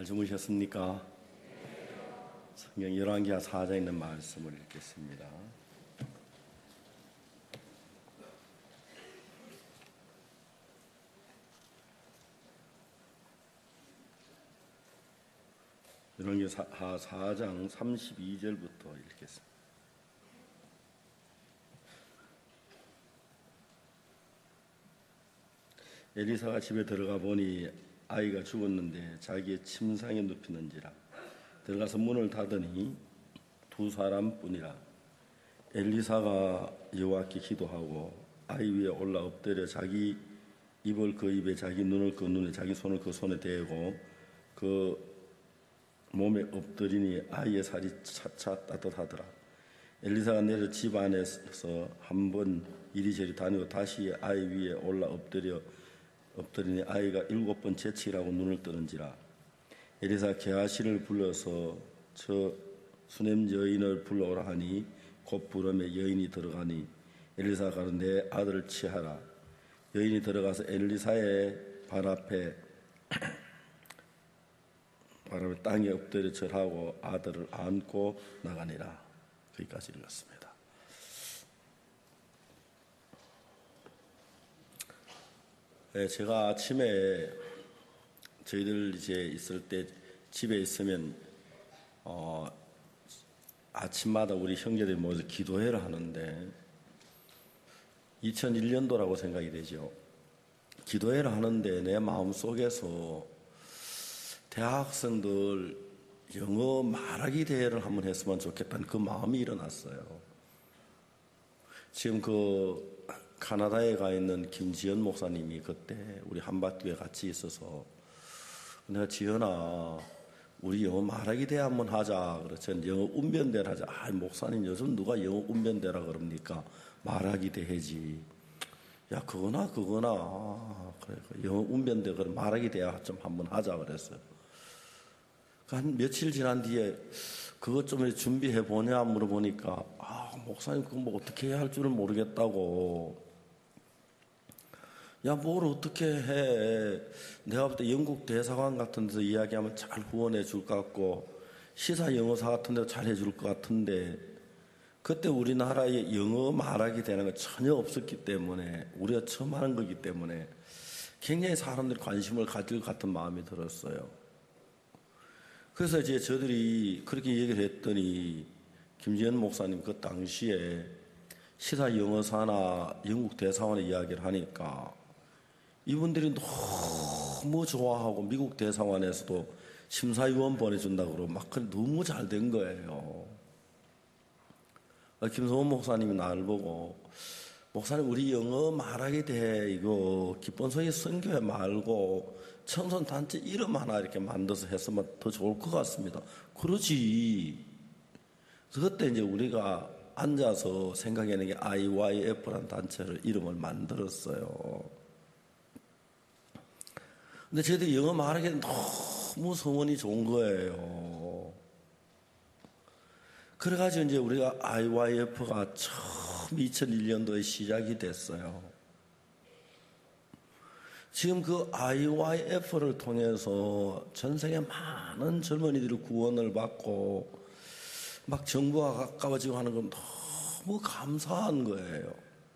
잘 주무셨습니까? 성경 열왕기하 4장에 있는 말씀을 읽겠습니다. 열왕기하 4장 32절부터 읽겠습니다. 엘리사가 집에 들어가 보니 아이가 죽었는데 자기의 침상에 눕히는지라. 들어가서 문을 닫으니 두 사람뿐이라. 엘리사가 여호와께 기도하고 아이 위에 올라 엎드려 자기 입을 그 입에, 자기 눈을 그 눈에, 자기 손을 그 손에 대고 그 몸에 엎드리니 아이의 살이 차차 따뜻하더라. 엘리사가 내려 집 안에서 한번 이리저리 다니고 다시 아이 위에 올라 엎드리니 아이가 7번 재치기라고 눈을 뜨는지라. 엘리사가 게하시를 불러서 저 수넴 여인을 불러오라 하니 곧 부름에 여인이 들어가니 엘리사가 가로되 내 아들을 취하라. 여인이 들어가서 엘리사의 발 앞에 땅에 엎드려 절하고 아들을 안고 나가니라. 거기까지 읽었습니다. 네, 제가 아침에 저희들 이제 있을 때 집에 있으면 아침마다 우리 형제들이 모여서 기도회를 하는데 2001년도라고 생각이 되죠. 기도회를 하는데 내 마음속에서 대학생들 영어 말하기 대회를 한번 했으면 좋겠다는 그 마음이 일어났어요. 지금 그 카나다에 가 있는 김지연 목사님이 그때 우리 한밭교회 같이 있어서 내가 지연아 우리 영어 말하기 대회 한번 하자. 그래서 영어 운변대를 하자. 목사님 요즘 누가 영어 운변대라 그럽니까? 말하기 대회지. 야 그거나 그래 영어 운변대 그럼 말하기 대회 좀 한번 하자 그랬어요. 한 며칠 지난 뒤에 그것 좀 준비해 보냐 물어보니까 목사님 그거 뭐 어떻게 해야 할 줄은 모르겠다고. 야, 뭘 어떻게 해. 내가 볼 때 영국 대사관 같은 데서 이야기하면 잘 후원해 줄 것 같고, 시사 영어사 같은 데도 잘 해줄 것 같은데, 그때 우리나라에 영어 말하기 되는 건 전혀 없었기 때문에, 우리가 처음 하는 거기 때문에, 굉장히 사람들이 관심을 가질 것 같은 마음이 들었어요. 그래서 이제 저들이 그렇게 얘기를 했더니, 김지연 목사님 그 당시에 시사 영어사나 영국 대사관의 이야기를 하니까, 이분들이 너무 좋아하고 미국 대사관에서도 심사위원 보내준다고 그러고 막 너무 잘 된 거예요. 김성원 목사님이 나를 보고 목사님 우리 영어 말하게 돼 이거 기본성의 선교회 말고 청소년단체 이름 하나 이렇게 만들어서 했으면 더 좋을 것 같습니다. 그러지. 그때 이제 우리가 앉아서 생각해낸 게 IYF라는 단체를 이름을 만들었어요. 근데 저희들이 영어 말하기엔 너무 성원이 좋은 거예요. 그래가지고 이제 우리가 IYF가 처음 2001년도에 시작이 됐어요. 지금 그 IYF를 통해서 전 세계 많은 젊은이들이 구원을 받고 막 정부와 가까워지고 하는 건 너무 감사한 거예요.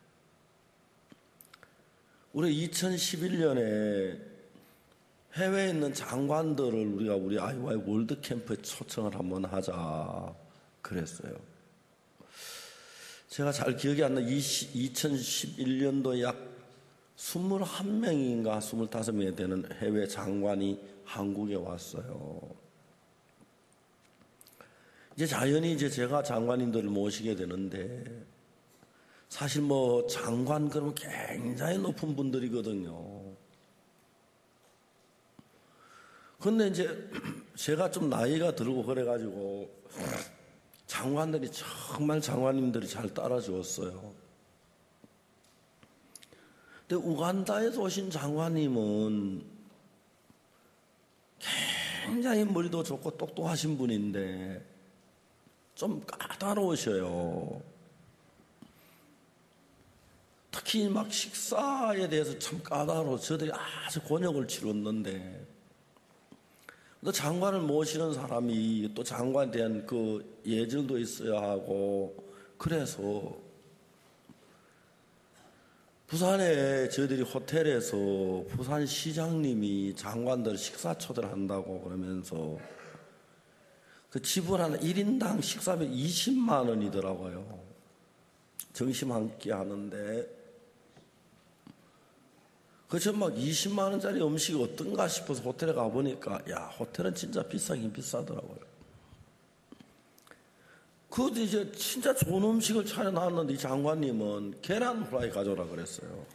우리 2011년에 해외에 있는 장관들을 우리가 우리 IY 월드 캠프에 초청을 한번 하자 그랬어요. 제가 잘 기억이 안 나. 2011년도 약 21명인가 25명이 되는 해외 장관이 한국에 왔어요. 이제 자연히 이제 제가 장관님들을 모시게 되는데 사실 뭐 장관 그러면 굉장히 높은 분들이거든요. 근데 이제 제가 좀 나이가 들고 그래가지고 장관들이 정말 장관님들이 잘 따라주었어요. 근데 우간다에서 오신 장관님은 굉장히 머리도 좋고 똑똑하신 분인데 좀 까다로우셔요. 특히 막 식사에 대해서 참 까다로워. 저들이 아주 곤욕을 치렀는데 또 장관을 모시는 사람이 또 장관에 대한 그 예절도 있어야 하고, 그래서 부산에 저희들이 호텔에서 부산시장님이 장관들 식사 초대를 한다고 그러면서 그 지불하는 1인당 식사비 20만 원이더라고요. 점심 한 끼 하는데. 그저 막 20만 원짜리 음식이 어떤가 싶어서 호텔에 가보니까, 야, 호텔은 진짜 비싸긴 비싸더라고요. 그것도 이제 진짜 좋은 음식을 차려놨는데 이 장관님은 계란 후라이 가져오라 그랬어요.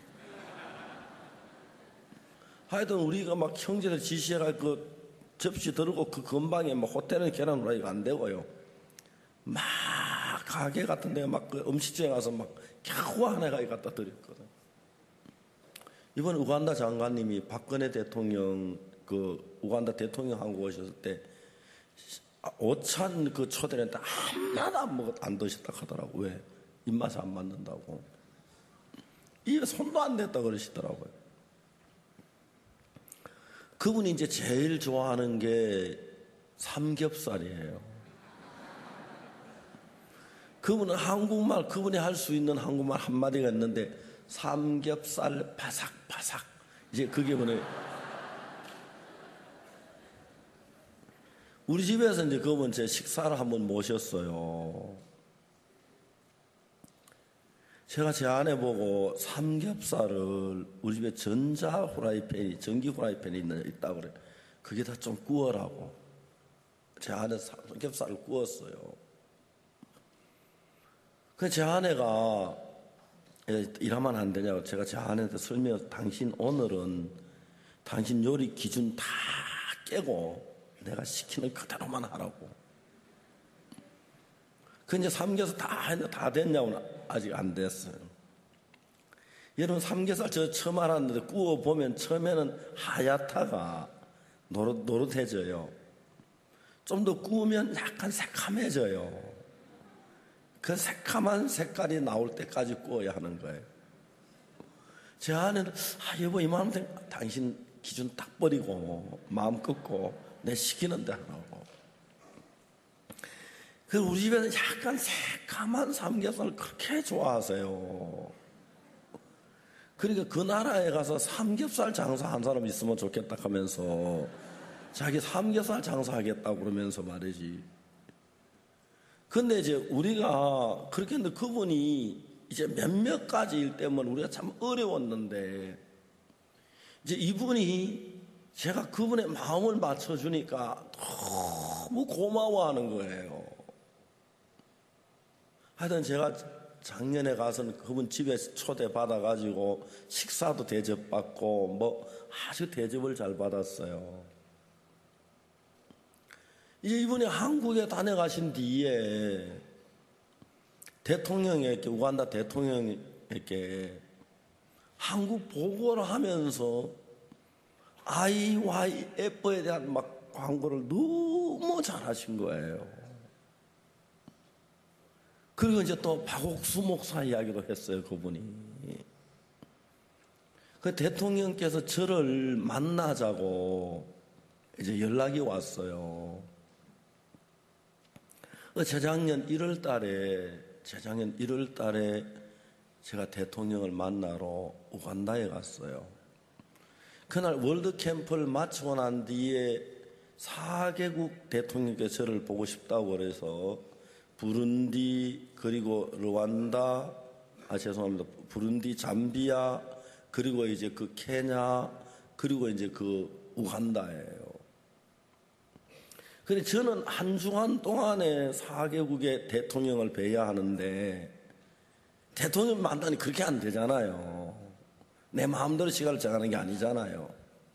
하여튼 우리가 막 형제들 지시해갈 그 접시 들고 그 근방에 막 호텔은 계란 후라이가 안 되고요. 막 가게 같은 데 막 그 음식점에 가서 막 겨우 하나 갖다 드렸거든. 이번 우간다 장관님이 박근혜 대통령 그 우간다 대통령 한국 오셨을 때 오찬 그 초대했는데 하나도 안 드셨다 하더라고. 왜? 입맛이 안 맞는다고. 입에 손도 안 댔다 그러시더라고요. 그분이 이제 제일 좋아하는 게 삼겹살이에요. 그분은 한국말, 그분이 할 수 있는 한국말 한마디가 있는데, 삼겹살 바삭바삭. 이제 그게 뭐냐. 우리 집에서 이제 그분 제 식사를 한번 모셨어요. 제가 제 아내 보고 삼겹살을 우리 집에 전기 후라이팬이 있다고 그래. 그게 다 좀 구워라고. 제 아내 삼겹살을 구웠어요. 그래서 제 아내가 이러면 안 되냐고 제가 제 아내한테 설명해서 당신 오늘은 당신 요리 기준 다 깨고 내가 시키는 그대로만 하라고. 그 이제 삼겹살 다 됐냐고는 아직 안 됐어요. 여러분 삼겹살 저 처음 알았는데 구워보면 처음에는 하얗다가 노릇해져요. 좀 더 구우면 약간 새카매져요. 그 새카만 색깔이 나올 때까지 구워야 하는 거예요. 제 아내는 여보 이만하면 당신 기준 딱 버리고 마음 꺾고 내 시키는 대로 하라고. 그래서 우리 집에는 약간 새카만 삼겹살을 그렇게 좋아하세요. 그러니까 그 나라에 가서 삼겹살 장사한 사람 있으면 좋겠다 하면서 자기 삼겹살 장사하겠다고 그러면서 말이지. 근데 이제 우리가 그렇게 했는데 그분이 이제 몇몇 가지 일 때문에 우리가 참 어려웠는데 이제 이분이 제가 그분의 마음을 맞춰주니까 너무 고마워하는 거예요. 하여튼 제가 작년에 가서는 그분 집에 초대받아가지고 식사도 대접받고 뭐 아주 대접을 잘 받았어요. 이제 이분이 한국에 다녀가신 뒤에 대통령에게, 우간다 대통령에게 한국 보고를 하면서 IYF에 대한 막 광고를 너무 잘하신 거예요. 그리고 이제 또 박옥수 목사 이야기도 했어요, 그분이. 그 대통령께서 저를 만나자고 이제 연락이 왔어요. 재작년 1월 달에 제가 대통령을 만나러 우간다에 갔어요. 그날 월드 캠프를 마치고 난 뒤에 4개국 대통령께서 저를 보고 싶다고 그래서 부룬디, 그리고 르완다, 부룬디, 잠비아, 그리고 이제 그 케냐, 그리고 이제 그 우간다예요. 근데 저는 한 주간 동안에 4개국의 대통령을 뵈야 하는데 대통령 만나니 그렇게 안 되잖아요. 내 마음대로 시간을 정하는 게 아니잖아요.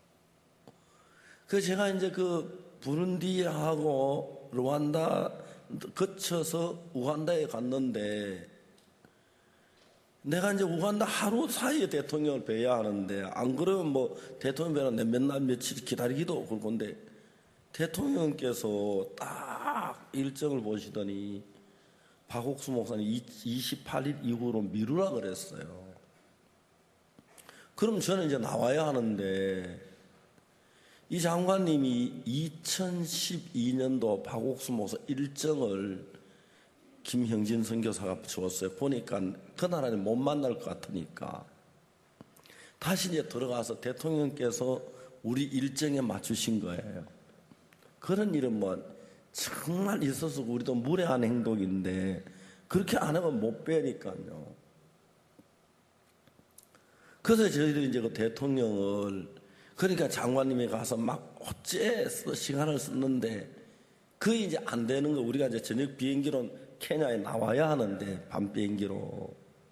그래서 제가 이제 그 부룬디하고 르완다 거쳐서 우간다에 갔는데 내가 이제 우간다 하루 사이에 대통령을 뵈야 하는데 안 그러면 뭐 대통령 뵈는 맨날 며칠 기다리기도 그런데 대통령께서 딱 일정을 보시더니 박옥수 목사님 28일 이후로 미루라 그랬어요. 그럼 저는 이제 나와야 하는데 이 장관님이 2012년도 박옥수 목사 일정을 김형진 선교사가 주었어요. 보니까 그날 안에 못 만날 것 같으니까 다시 이제 들어가서 대통령께서 우리 일정에 맞추신 거예요. 그런 일은 뭐 정말 있어서 우리도 무례한 행동인데 그렇게 안 하면 못 빼니까요. 그래서 저희들이 이제 그 대통령을, 그러니까 장관님이 가서 막 어째서 시간을 썼는데 그게 이제 안 되는 거. 우리가 이제 저녁 비행기로 케냐에 나와야 하는데 밤 비행기로.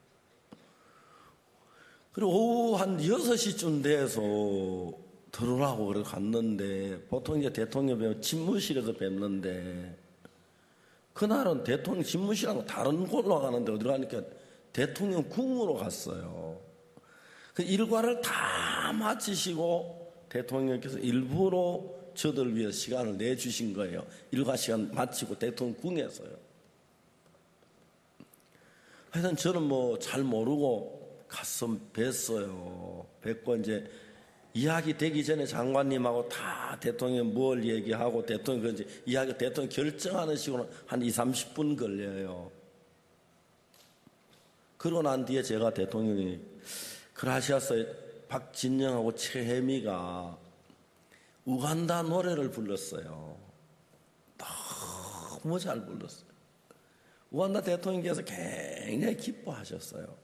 그리고 오후 한 6시쯤 돼서 들어오라고 그래 갔는데, 보통 이제 대통령 뵈면 집무실에서 뵙는데 그날은 대통령 집무실하고 다른 곳으로 가는데 어디로 가니까 대통령 궁으로 갔어요. 그 일과를 다 마치시고 대통령께서 일부러 저들 위해 시간을 내주신 거예요. 일과 시간 마치고 대통령 궁에서요. 하여튼 저는 뭐 잘 모르고 가서 뵀어요. 뵙고 이제 이야기 되기 전에 장관님하고 다 대통령 뭘 얘기하고 대통령 이제 이야기 대통령 결정하는 식으로 한 20-30분 걸려요. 그러고 난 뒤에 제가 대통령이 크라시아서 박진영하고 최혜미가 우간다 노래를 불렀어요. 너무 잘 불렀어요. 우간다 대통령께서 굉장히 기뻐하셨어요.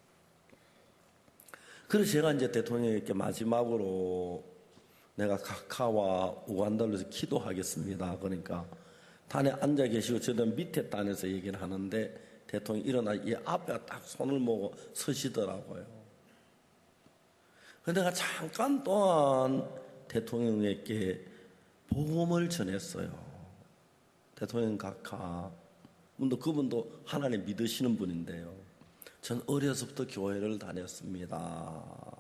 그래서 제가 이제 대통령에게 마지막으로 내가 카카와 우간다를 위해서 기도하겠습니다. 그러니까 단에 앉아 계시고 저는 밑에 단에서 얘기를 하는데 대통령이 일어나 이 앞에 딱 손을 모고 서시더라고요. 그래서 내가 잠깐 동안 대통령에게 복음을 전했어요. 대통령 각하, 그분도 하나님 믿으시는 분인데요. 전 어려서부터 교회를 다녔습니다.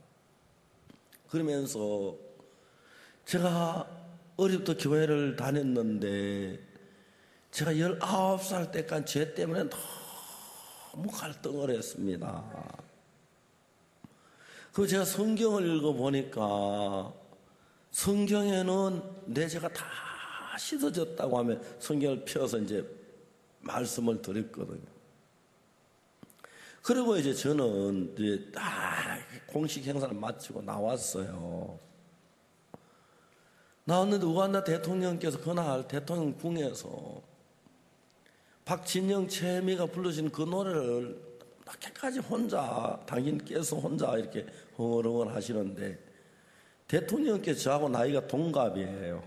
그러면서 제가 어려서부터 교회를 다녔는데 제가 19살 때까지 죄 때문에 너무 갈등을 했습니다. 그리고 제가 성경을 읽어보니까 성경에는 내 죄가 다 씻어졌다고 하면 성경을 펴서 이제 말씀을 드렸거든요. 그리고 이제 저는 이제 다 공식 행사를 마치고 나왔어요. 나왔는데 우간다 대통령께서 그날 대통령 궁에서 박진영, 최혜미가 부르신 그 노래를 늦게까지 혼자, 당신께서 혼자 이렇게 흥얼흥얼 하시는데 대통령께서 저하고 나이가 동갑이에요.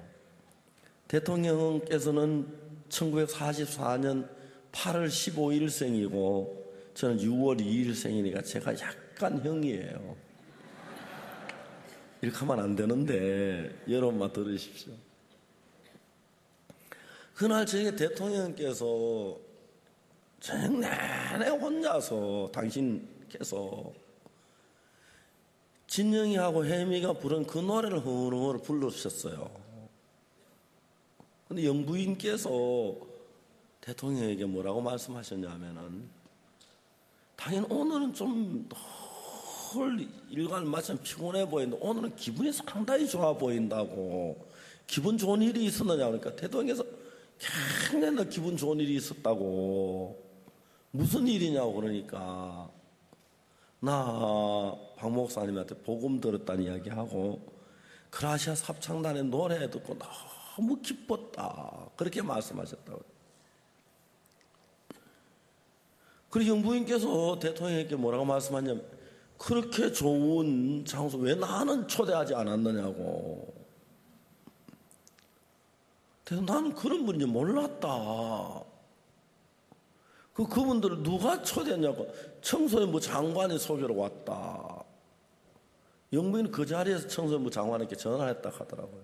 대통령께서는 1944년 8월 15일생이고 저는 6월 2일생이니까 제가 약간 형이에요. 이렇게 하면 안 되는데 여러분만 들으십시오. 그날 저에게 대통령께서 저녁 내내 혼자서 당신께서 진영이하고 혜미가 부른 그 노래를 흥얼흥얼 불러주셨어요. 근데 영부인께서 대통령에게 뭐라고 말씀하셨냐면은 당연 오늘은 좀 덜 일과를 마치면 피곤해 보이는데 오늘은 기분이 상당히 좋아 보인다고. 기분 좋은 일이 있었느냐 그러니까 대통령께서 굉장히 나 기분 좋은 일이 있었다고. 무슨 일이냐고 그러니까 나 박 목사님한테 복음 들었다는 이야기하고 크라시아 합창단의 노래 듣고 너무 기뻤다. 그렇게 말씀하셨다고. 그리고 영부인께서 대통령에게 뭐라고 말씀하냐면 그렇게 좋은 장소 왜 나는 초대하지 않았느냐고. 그래서 나는 그런 분인지 몰랐다. 그분들을 누가 초대했냐고. 청소년부 장관이 소개로 왔다. 영부인은 그 자리에서 청소년부 장관에게 전화했다 하더라고요.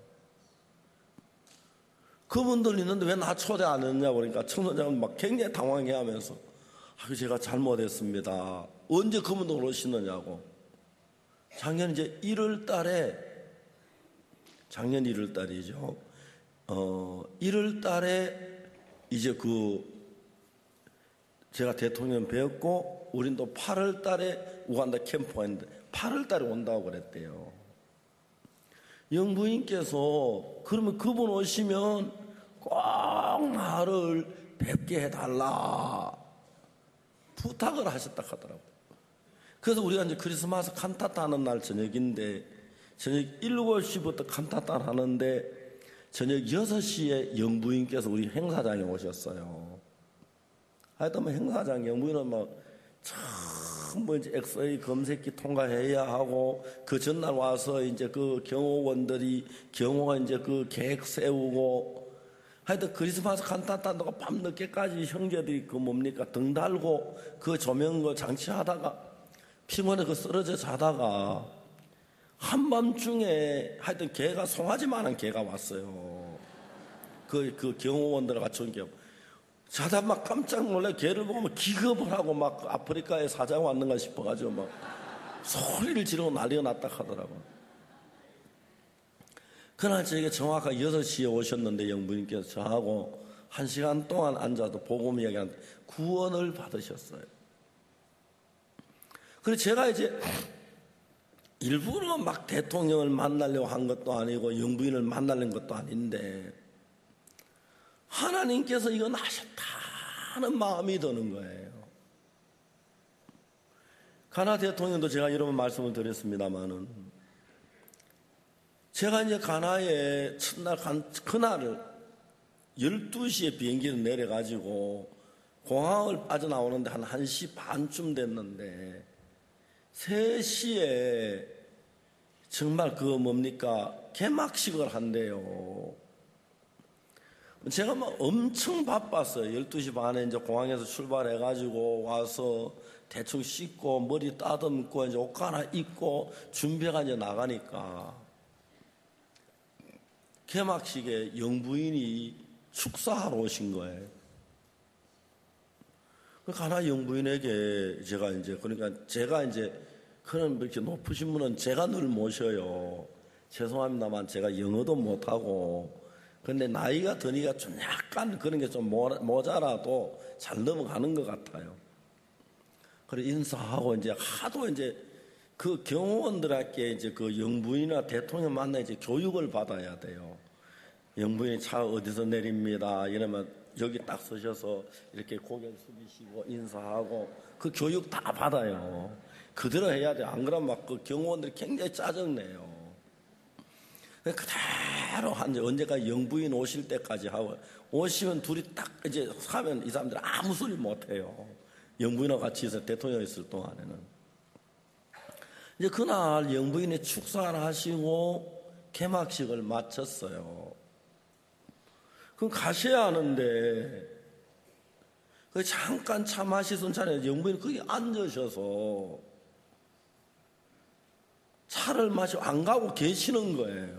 그분들 있는데 왜 나 초대 안 했냐고 그러니까 청소년장은 막 굉장히 당황해 하면서 제가 잘못했습니다. 언제 그분들 오시느냐고. 작년 이제 1월 달에, 작년 1월 달이죠. 1월 달에 이제 제가 대통령 뵙고, 우린 또 8월 달에 우간다 캠프가 있는데, 8월 달에 온다고 그랬대요. 영부인께서 그러면 그분 오시면 꼭 나를 뵙게 해달라 부탁을 하셨다 하더라고요. 그래서 우리가 이제 크리스마스 칸타타 하는 날 저녁인데 저녁 7시부터 칸타타를 하는데 저녁 6시에 영부인께서 우리 행사장에 오셨어요. 하여튼 뭐 행사장 영부인은 전부 이제 엑스레이 검색기 통과해야 하고 그 전날 와서 이제 그 경호원들이 경호가 이제 그 계획 세우고 하여튼 크리스마스 칸타타도 밤늦게까지 형제들이 그 뭡니까 등 달고 그 조명 그 장치하다가 피곤해 그 쓰러져 자다가 한밤중에 하여튼 개가 송아지만한 개가 왔어요. 그 경호원들 같이 온 개. 자다 막 깜짝 놀래 개를 보면 기겁을 하고 막 아프리카에 사자가 왔는가 싶어가지고 막 소리를 지르고 난리가 났다 하더라고요. 그날 저에게 정확하게 6시에 오셨는데 영부인께서 저하고 1시간 동안 앉아서 복음 이야기하는데 구원을 받으셨어요. 그래서 제가 이제 일부러 막 대통령을 만나려고 한 것도 아니고 영부인을 만나려는 것도 아닌데 하나님께서 이건 하셨다는 마음이 드는 거예요. 가나 대통령도 제가 여러 번 말씀을 드렸습니다마는 제가 이제 가나에 첫날 그날을 12시에 비행기를 내려가지고 공항을 빠져나오는데 한 1시 반쯤 됐는데 3시에 정말 개막식을 한대요. 제가 막 엄청 바빴어요. 12시 반에 이제 공항에서 출발해가지고 와서 대충 씻고 머리 따듬고 이제 옷 하나 입고 준비가 이제 나가니까 개막식에 영부인이 축사하러 오신 거예요. 그 가나 영부인에게 제가 이제 그런 이렇게 높으신 분은 제가 늘 모셔요. 죄송합니다만 제가 영어도 못하고 근데 나이가 드니까 좀 약간 그런 게 좀 모자라도 잘 넘어가는 것 같아요. 그래 인사하고 이제 하도 이제 그 경호원들에게 이제 그 영부인이나 대통령 만나 이제 교육을 받아야 돼요. 영부인이 차 어디서 내립니다. 이러면 여기 딱 서셔서 이렇게 고개 숙이시고 인사하고 그 교육 다 받아요. 그대로 해야 돼. 안 그러면 막 그 경호원들이 굉장히 짜증내요. 그대로 언제까지 영부인 오실 때까지 하고 오시면 둘이 딱 이제 하면 이 사람들은 아무 소리 못 해요. 영부인하고 같이 있어 대통령 있을 동안에는. 이제 그날 영부인이 축사를 하시고 개막식을 마쳤어요. 그럼 가셔야 하는데 잠깐 차 마시던 차에 영부인이 거기 앉으셔서 차를 마시고 안 가고 계시는 거예요.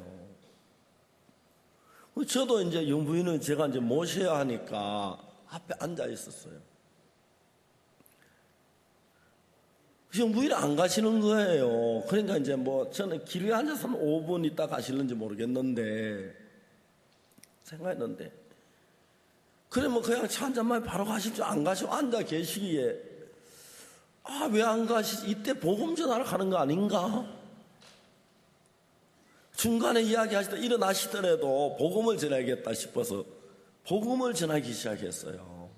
저도 이제 영부인은 제가 이제 모셔야 하니까 앞에 앉아 있었어요. 영부인이 안 가시는 거예요. 그러니까 이제 저는 길에 앉아서 5분 있다 가실는지 모르겠는데 생각했는데 그러면 그냥 차 한 잔만 바로 가실 줄 안 가시고 앉아 계시기에 왜 안 가시지? 이때 복음 전하러 가는 거 아닌가? 중간에 이야기하시다 일어나시더라도 복음을 전하겠다 싶어서 복음을 전하기 시작했어요.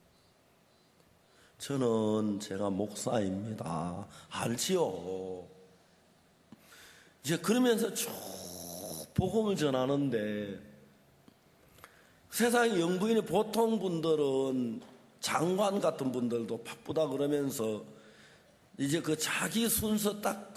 저는 제가 목사입니다. 알지요. 이제 그러면서 쭉 복음을 전하는데 세상에 영부인이 보통 분들은 장관 같은 분들도 바쁘다 그러면서 이제 그 자기 순서 딱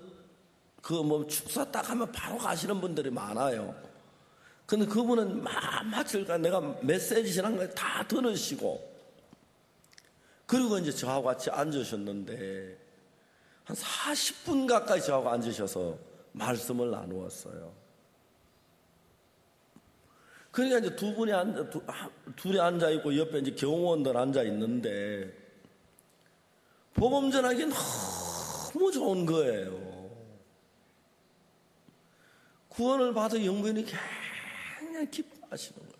축사 딱 하면 바로 가시는 분들이 많아요. 근데 그분은 마칠까 내가 메시지 전한 걸 다 들으시고 그리고 이제 저하고 같이 앉으셨는데 한 40분 가까이 저하고 앉으셔서 말씀을 나누었어요. 그러니까 이제 둘이 앉아있고 옆에 이제 경호원들 앉아있는데 복음 전하기 너무 좋은 거예요. 구원을 받은 영부인이 굉장히 기뻐하시는 거예요.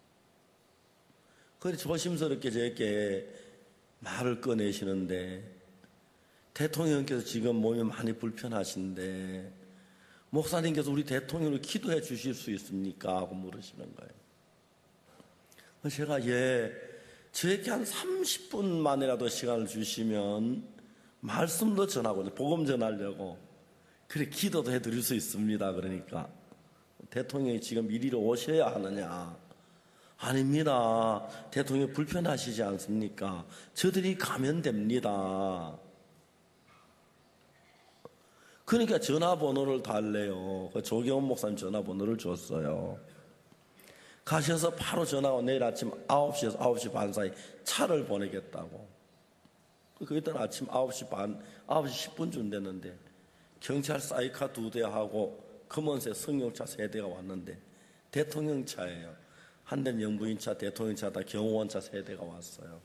그래서 조심스럽게 저에게 말을 꺼내시는데 대통령께서 지금 몸이 많이 불편하신데 목사님께서 우리 대통령을 기도해 주실 수 있습니까? 하고 물으시는 거예요. 제가 저에게 한 30분만이라도 시간을 주시면 말씀도 전하고 복음 전하려고 그래 기도도 해드릴 수 있습니다. 그러니까 대통령이 지금 이리로 오셔야 하느냐? 아닙니다. 대통령이 불편하시지 않습니까? 저들이 가면 됩니다. 그러니까 전화번호를 달래요. 조경원 목사님 전화번호를 줬어요. 가셔서 바로 전화가 내일 아침 9시에서 9시 반 사이 차를 보내겠다고. 그때 아침 9시 반, 9시 10분쯤 됐는데 경찰 사이카 2대하고 검은색 승용차 3대가 왔는데 대통령 차예요. 한 대는 영부인차, 대통령차다 경호원차 3대가 왔어요.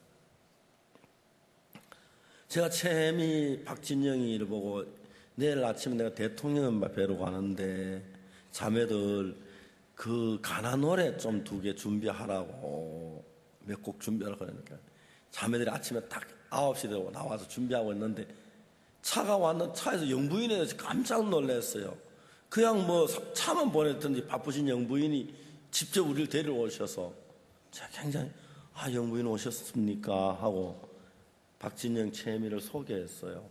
제가 최혜미, 박진영이를 보고 내일 아침에 내가 대통령을 뵈러 가는데 자매들 그 가나 노래 좀 2개 준비하라고 몇 곡 준비하라고 그러니까 자매들이 아침에 딱 9시 되고 나와서 준비하고 있는데 차가 왔는 차에서 영부인에 깜짝 놀랐어요. 그냥 뭐 차만 보냈더니 바쁘신 영부인이 직접 우리를 데리러 오셔서 제가 굉장히 영부인 오셨습니까? 하고 박진영 최미를 소개했어요.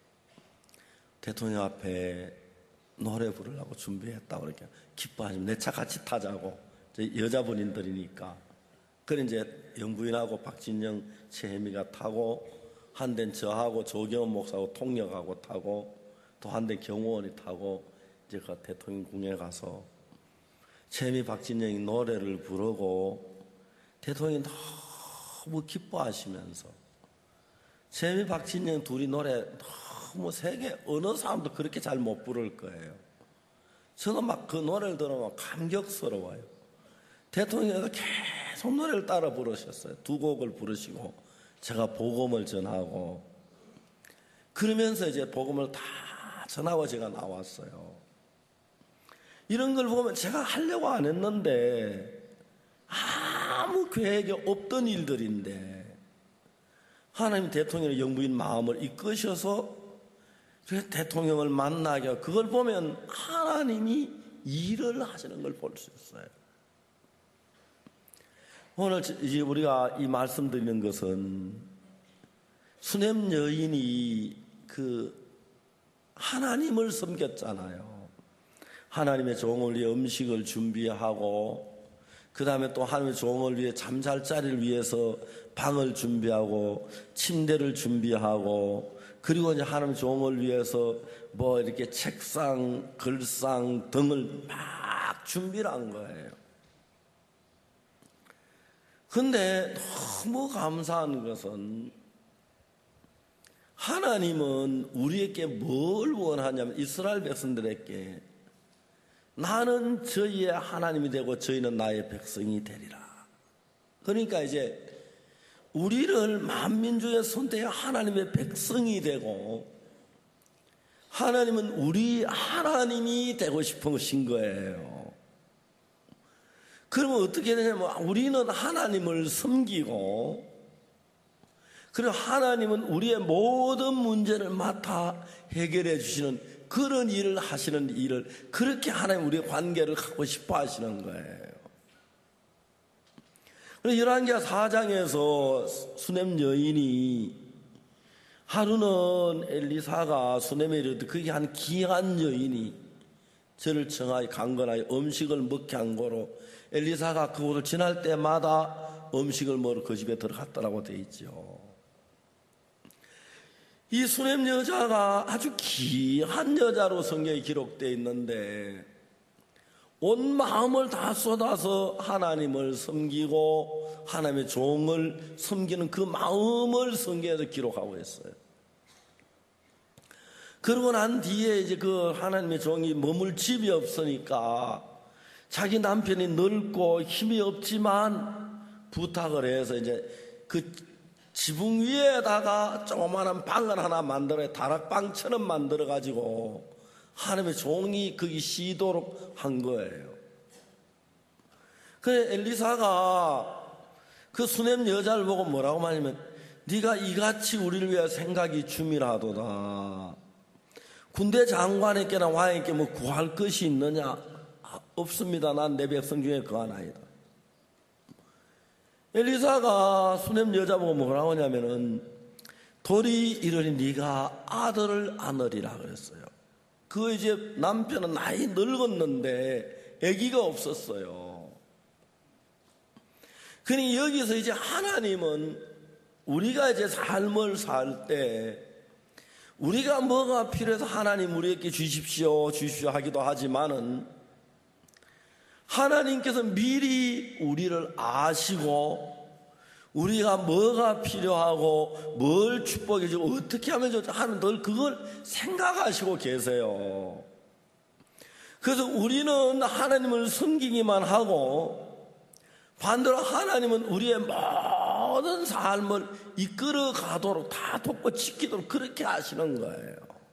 대통령 앞에 노래 부르려고 준비했다고 그렇게 기뻐하시면 내 차 같이 타자고 여자분들이니까 그래 이제 영부인하고 박진영 최혜미가 타고 한 대는 저하고 조경원 목사하고 통역하고 타고 또 한 대 경호원이 타고 이제 그 대통령궁에 가서 최혜미 박진영이 노래를 부르고 대통령이 너무 기뻐하시면서 최혜미 박진영 둘이 노래 너무 세게 어느 사람도 그렇게 잘 못 부를 거예요. 저는 막 그 노래를 들으면 감격스러워요. 대통령께서 계속 노래를 따라 부르셨어요. 2곡을 부르시고 제가 복음을 전하고 그러면서 이제 복음을 다 전하고 제가 나왔어요. 이런 걸 보면 제가 하려고 안 했는데 아무 계획이 없던 일들인데 하나님 대통령의 영부인 마음을 이끄셔서 대통령을 만나게 하고 그걸 보면 하나님이 일을 하시는 걸 볼 수 있어요. 오늘 이제 우리가 이 말씀드리는 것은 수냄 여인이 그 하나님을 섬겼잖아요. 하나님의 종을 위해 음식을 준비하고 그 다음에 또 하나님의 종을 위해 잠잘 자리를 위해서 방을 준비하고 침대를 준비하고 그리고 이제 하나님의 종을 위해서 뭐 이렇게 책상, 글상 등을 막 준비를 한 거예요. 근데 너무 감사한 것은 하나님은 우리에게 뭘 원하냐면 이스라엘 백성들에게 나는 저희의 하나님이 되고 저희는 나의 백성이 되리라. 그러니까 이제 우리를 만민중에 선택해 하나님의 백성이 되고 하나님은 우리 하나님이 되고 싶으신 거예요. 그러면 어떻게 되냐면 우리는 하나님을 섬기고 그리고 하나님은 우리의 모든 문제를 맡아 해결해 주시는 그런 일을 하시는 일을 그렇게 하나님 우리의 관계를 갖고 싶어 하시는 거예요. 열왕기하 4장에서 수냄 여인이 하루는 엘리사가 수냄에 이르되 그게 한 귀한 여인이 저를 청하여 강건하여 음식을 먹게 한 거로 엘리사가 그곳을 지날 때마다 음식을 먹으러 그 집에 들어갔다라고 되어 있죠. 이 수냄 여자가 아주 귀한 여자로 성경에 기록되어 있는데 온 마음을 다 쏟아서 하나님을 섬기고 하나님의 종을 섬기는 그 마음을 성경에서 기록하고 있어요. 그러고 난 뒤에 이제 그 하나님의 종이 머물 집이 없으니까 자기 남편이 늙고 힘이 없지만 부탁을 해서 이제 그 지붕 위에다가 조그마한 방을 하나 만들어 다락방처럼 만들어 가지고 하나님의 종이 거기 쉬도록 한 거예요. 그래 엘리사가 그 수냄 여자를 보고 뭐라고 말하냐면 네가 이같이 우리를 위해 생각이 줌이라도다. 군대 장관에게나 왕에게 뭐 구할 것이 있느냐? 없습니다. 난 내 백성 중에 그 하나이다. 엘리사가 수넴 여자보고 뭐라고 하냐면은 돌이 이르니 네가 아들을 안으리라 그랬어요. 그 이제 남편은 나이 늙었는데 아기가 없었어요. 그러니 여기서 이제 하나님은 우리가 이제 삶을 살 때 우리가 뭐가 필요해서 하나님 우리에게 주십시오 하기도 하지만은 하나님께서 미리 우리를 아시고 우리가 뭐가 필요하고 뭘 축복해 주고 어떻게 하면 좋지 하는 늘 그걸 생각하시고 계세요. 그래서 우리는 하나님을 섬기기만 하고 반대로 하나님은 우리의 모든 삶을 이끌어 가도록 다 돕고 지키도록 그렇게 하시는 거예요.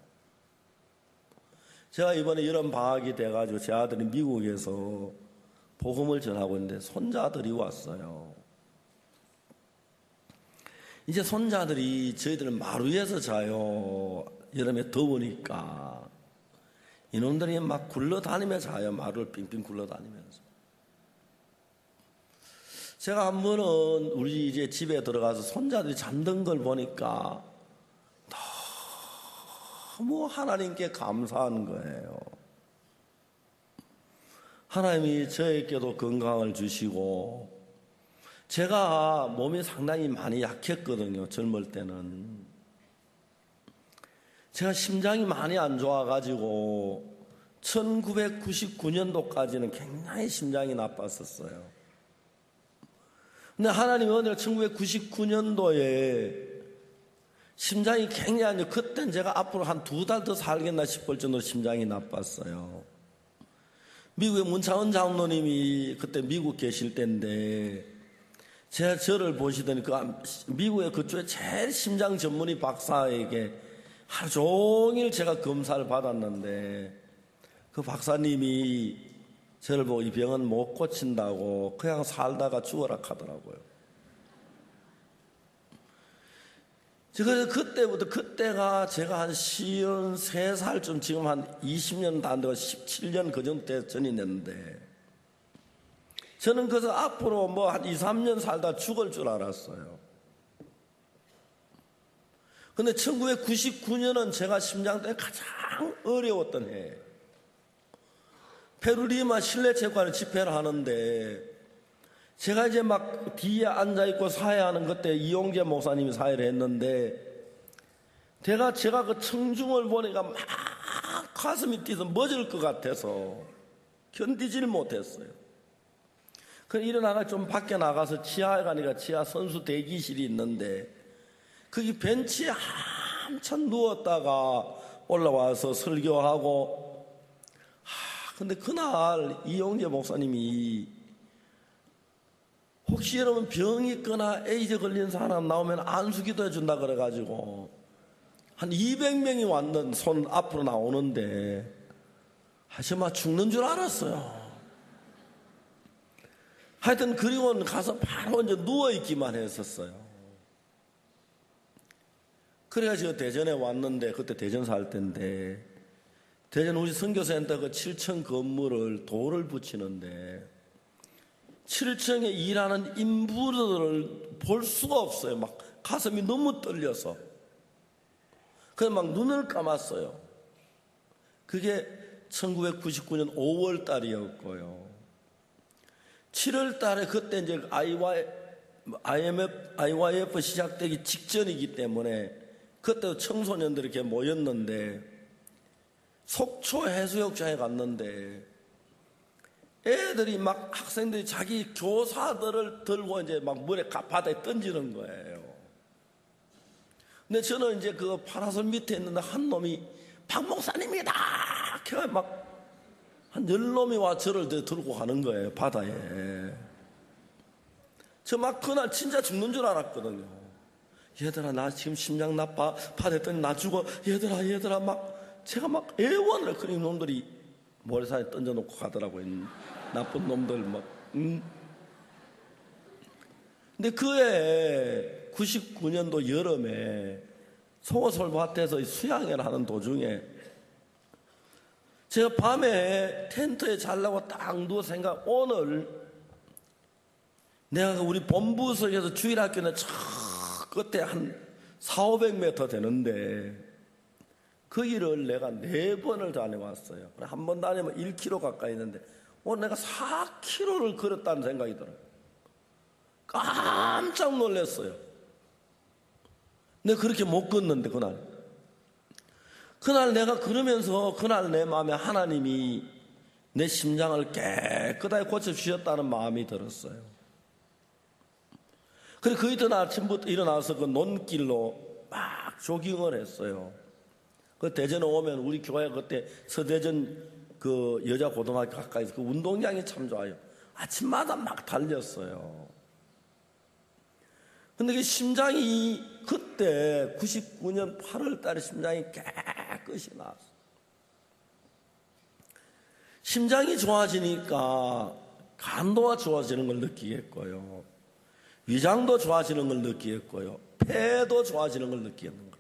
제가 이번에 여름 방학이 돼가지고 제 아들이 미국에서 복음을 전하고 있는데 손자들이 왔어요. 이제 손자들이 저희들은 마루에서 자요. 여름에 더우니까 이놈들이 막 굴러다니며 자요. 마루를 빙빙 굴러다니면서. 제가 한 번은 우리 이제 집에 들어가서 손자들이 잠든 걸 보니까 너무 하나님께 감사한 거예요. 하나님이 저에게도 건강을 주시고 제가 몸이 상당히 많이 약했거든요. 젊을 때는. 제가 심장이 많이 안 좋아가지고 1999년도까지는 굉장히 심장이 나빴었어요. 근데 하나님의 은혜로 1999년도에 심장이 굉장히 그때는 제가 앞으로 한 2달 더 살겠나 싶을 정도로 심장이 나빴어요. 미국의 문창원 장로님이 그때 미국 계실 때인데 제가 저를 보시더니 미국의 그쪽에 제일 심장 전문의 박사에게 하루 종일 제가 검사를 받았는데 그 박사님이 저를 보고 이 병은 못 고친다고 그냥 살다가 죽어라 하더라고요. 그래서 그때가 제가 한 53살쯤 지금 한 20년 다 안 되고 17년 그 정도 전이 됐는데 저는 그래서 앞으로 뭐 한 2, 3년 살다 죽을 줄 알았어요. 근데 1999년은 제가 심장 때문에 가장 어려웠던 해예요. 페루리마 실내체육관에 집회를 하는데 제가 이제 막 뒤에 앉아있고 사회하는 그때 이용재 목사님이 사회를 했는데 제가 그 청중을 보니까 막 가슴이 뛰어서 멎을 것 같아서 견디질 못했어요. 그래서 일어나가 좀 밖에 나가서 지하에 가니까 지하 선수 대기실이 있는데 거기 벤치에 한참 누웠다가 올라와서 설교하고 근데 그날 이용재 목사님이 혹시 여러분 병이 있거나 에이즈 걸린 사람 나오면 안수기도 해준다 그래가지고 한 200명이 왔는 손 앞으로 나오는데 정말 죽는 줄 알았어요. 하여튼 그리고는 가서 바로 이제 누워있기만 했었어요. 그래가지고 대전에 왔는데 그때 대전 살 때인데 대전 우리 선교센터 그 7층 건물을 돌을 붙이는데 7층에 일하는 인부들을 볼 수가 없어요. 막 가슴이 너무 떨려서. 그래서 막 눈을 감았어요. 그게 1999년 5월 달이었고요. 7월 달에 그때 이제 IYF 시작되기 직전이기 때문에 그때 청소년들이 이렇게 모였는데 속초 해수욕장에 갔는데 애들이 막 학생들이 자기 교사들을 들고 이제 막 물에 바다에 던지는 거예요. 근데 저는 이제 그 파라솔 밑에 있는데 한 놈이 박 목사님이다! 이렇게 막 한 10놈이 와 저를 들고 가는 거예요, 바다에. 저 막 그날 진짜 죽는 줄 알았거든요. 얘들아, 나 지금 심장 나빠. 바다에 던지 나 죽어. 얘들아, 막 제가 막 애원을 해. 그런 놈들이 모래사에 던져놓고 가더라고요. 나쁜 놈들 막. 근데 그해 99년도 여름에 송어솔밭에서 수양회를 하는 도중에 제가 밤에 텐트에 자려고 딱 누워 생각, 오늘 내가 우리 본부석에서 주일학교는 저 끝에 한 400~500m 되는데 그 길을 내가 4번을 다녀왔어요. 한 번 다니면 1km 가까이 있는데 오늘 내가 4km를 걸었다는 생각이 들어요. 깜짝 놀랐어요. 내가 그렇게 못 걷는데 그날 내가 그러면서 그날 내 마음에 하나님이 내 심장을 깨끗하게 고쳐주셨다는 마음이 들었어요. 그리고 그 이튿날 아침부터 일어나서 그 논길로 막 조깅을 했어요. 그 대전에 오면 우리 교회 그때 서대전 그 여자 고등학교 가까이서 그 운동장이 참 좋아요. 아침마다 막 달렸어요. 근데 그 심장이 그때 99년 8월 달에 심장이 깨끗이 나왔어요. 심장이 좋아지니까 간도가 좋아지는 걸 느끼겠고요. 위장도 좋아지는 걸 느끼겠고요. 폐도 좋아지는 걸 느끼겠는 거예요.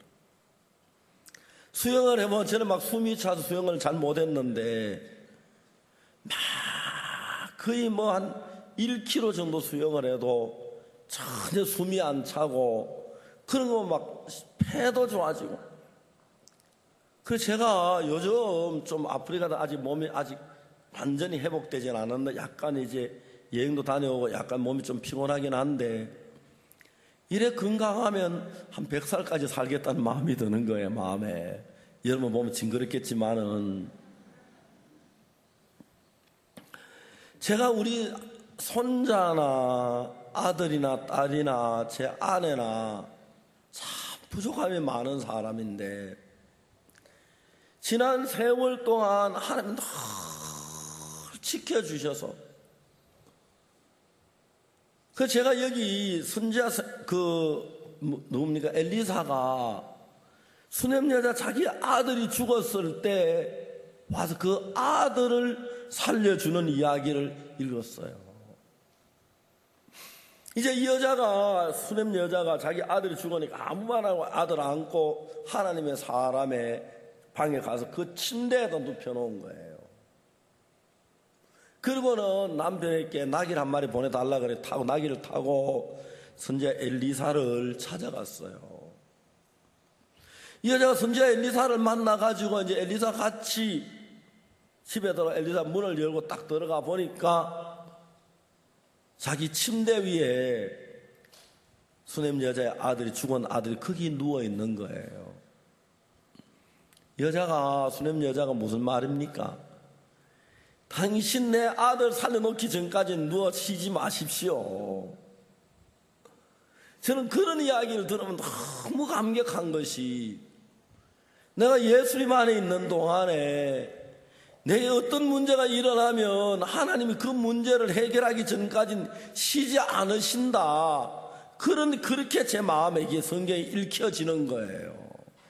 수영을 해보면 저는 막 숨이 차서 수영을 잘 못했는데 막 거의 뭐 한 1km 정도 수영을 해도 전혀 숨이 안 차고 그런 거 막 폐도 좋아지고. 그래서 제가 요즘 좀 아프리카도 아직 몸이 아직 완전히 회복되진 않았는데 약간 이제 여행도 다녀오고 약간 몸이 좀 피곤하긴 한데 이래 건강하면 한 100살까지 살겠다는 마음이 드는 거예요. 마음에. 여러분 보면 징그럽겠지만은 제가 우리 손자나 아들이나 딸이나 제 아내나 참 부족함이 많은 사람인데 지난 세월 동안 하나님 늘 지켜주셔서 그 제가 여기 선지자 누굽니까 엘리사가 수냄 여자 자기 아들이 죽었을 때 와서 그 아들을 살려주는 이야기를 읽었어요. 이제 이 여자가 수냄 여자가 자기 아들이 죽으니까 아무 말 안 하고 아들 안고 하나님의 사람의 방에 가서 그 침대에다 눕혀놓은 거예요. 그리고는 남편에게 나귀를 한 마리 보내달라 그래 타고 나귀를 타고 선지자 엘리사를 찾아갔어요. 이 여자가 선지자 엘리사를 만나가지고 이제 엘리사 같이 집에 들어 엘리사 문을 열고 딱 들어가 보니까 자기 침대 위에 수냄 여자의 아들이 죽은 아들이 거기 누워 있는 거예요. 수냄 여자가 무슨 말입니까? 당신 내 아들 살려놓기 전까지는 누워 쉬지 마십시오. 저는 그런 이야기를 들으면 너무 감격한 것이 내가 예수님 안에 있는 동안에 내게 어떤 문제가 일어나면 하나님이 그 문제를 해결하기 전까지는 쉬지 않으신다. 그렇게 제 마음에 이게 성경이 읽혀지는 거예요.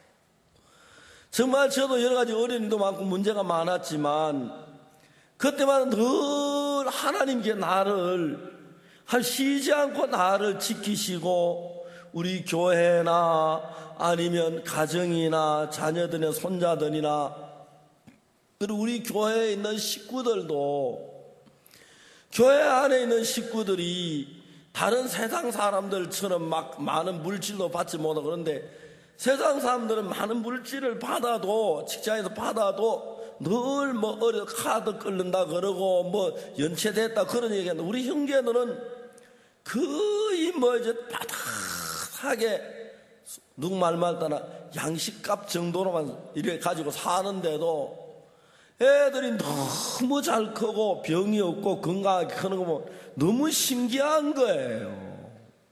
정말 저도 여러 가지 어려움도 많고 문제가 많았지만 그때마다 늘 하나님께 나를 쉬지 않고 나를 지키시고 우리 교회나 아니면 가정이나 자녀들이나 손자들이나 그리고 우리 교회에 있는 식구들도 교회 안에 있는 식구들이 다른 세상 사람들처럼 막 많은 물질도 받지 못하고 그런데 세상 사람들은 많은 물질을 받아도 직장에서 받아도 늘 뭐 카드 끓는다 그러고 뭐 연체됐다 그런 얘기하는데 우리 형제들은 거의 뭐 이제 바닥하게 누구 말만 따라 양식값 정도로만 이렇게 가지고 사는데도 애들이 너무 잘 크고 병이 없고 건강하게 크는 거 보면 너무 신기한 거예요.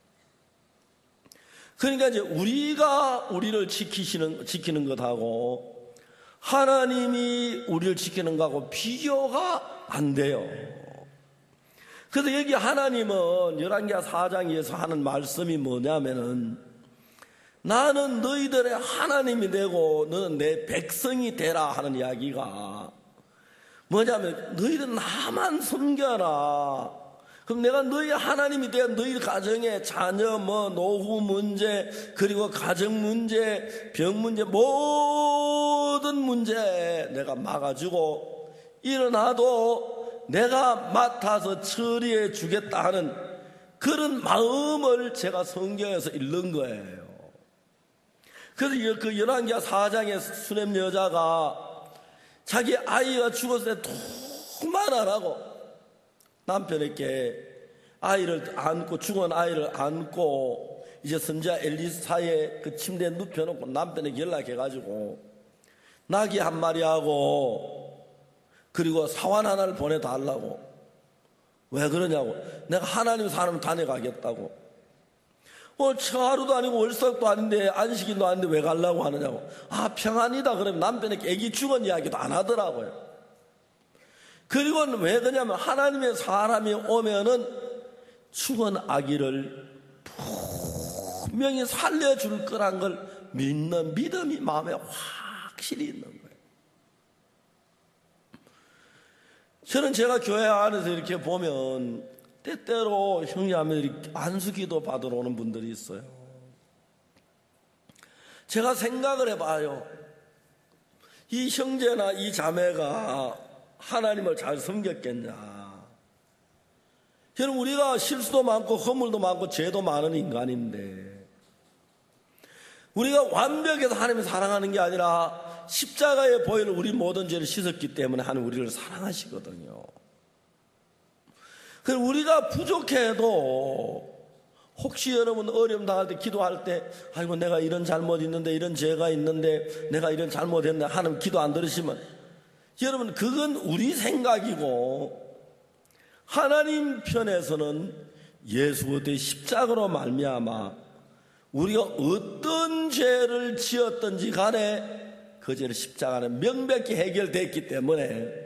그러니까 이제 우리가 우리를 지키는 것하고 하나님이 우리를 지키는 것하고 비교가 안 돼요. 그래서 여기 하나님은 열왕기하 4장에서 하는 말씀이 뭐냐면은 나는 너희들의 하나님이 되고 너는 내 백성이 되라 하는 이야기가 뭐냐면 너희들 나만 섬겨라. 그럼 내가 너희 하나님이 되어 너희 가정의 자녀 노후 문제 그리고 가정 문제 병 문제 모든 문제 내가 막아주고 일어나도 내가 맡아서 처리해 주겠다 하는 그런 마음을 제가 성경에서 읽는 거예요. 그래서 그 열왕기하 4장의 수냄 여자가 자기 아이가 죽었을 때 도만하라고 남편에게 아이를 안고, 죽은 아이를 안고 이제 선지자 엘리사의 그 침대에 눕혀놓고 남편에게 연락해가지고 나귀 한 마리하고 그리고 사환 하나를 보내달라고. 왜 그러냐고. 내가 하나님 사람 다녀가겠다고. 하루도 아니고 월석도 아닌데 안식일도 아닌데 왜 가려고 하느냐고. 아, 평안이다 그러면 남편에게 애기 죽은 이야기도 안 하더라고요. 그리고는 왜 그러냐면 하나님의 사람이 오면은 죽은 아기를 분명히 살려줄 거란 걸 믿는 믿음이 마음에 확실히 있는 거예요. 저는 제가 교회 안에서 이렇게 보면 때때로 형제자매들이 안수기도 받으러 오는 분들이 있어요. 제가 생각을 해봐요. 이 형제나 이 자매가 하나님을 잘 섬겼겠냐. 여러분, 우리가 실수도 많고 허물도 많고 죄도 많은 인간인데 우리가 완벽해서 하나님을 사랑하는 게 아니라 십자가의 보혈로 우리 모든 죄를 씻었기 때문에 하나님 우리를 사랑하시거든요. 그래서 우리가 부족해도 혹시 여러분 어려움 당할 때 기도할 때 아이고 내가 이런 잘못 있는데 이런 죄가 있는데 내가 이런 잘못했는데 하나님 기도 안 들으시면 여러분 그건 우리 생각이고 하나님 편에서는 예수 그리스도의 십자가로 말미암아 우리가 어떤 죄를 지었든지 간에 그 죄를 십자가는 명백히 해결됐기 때문에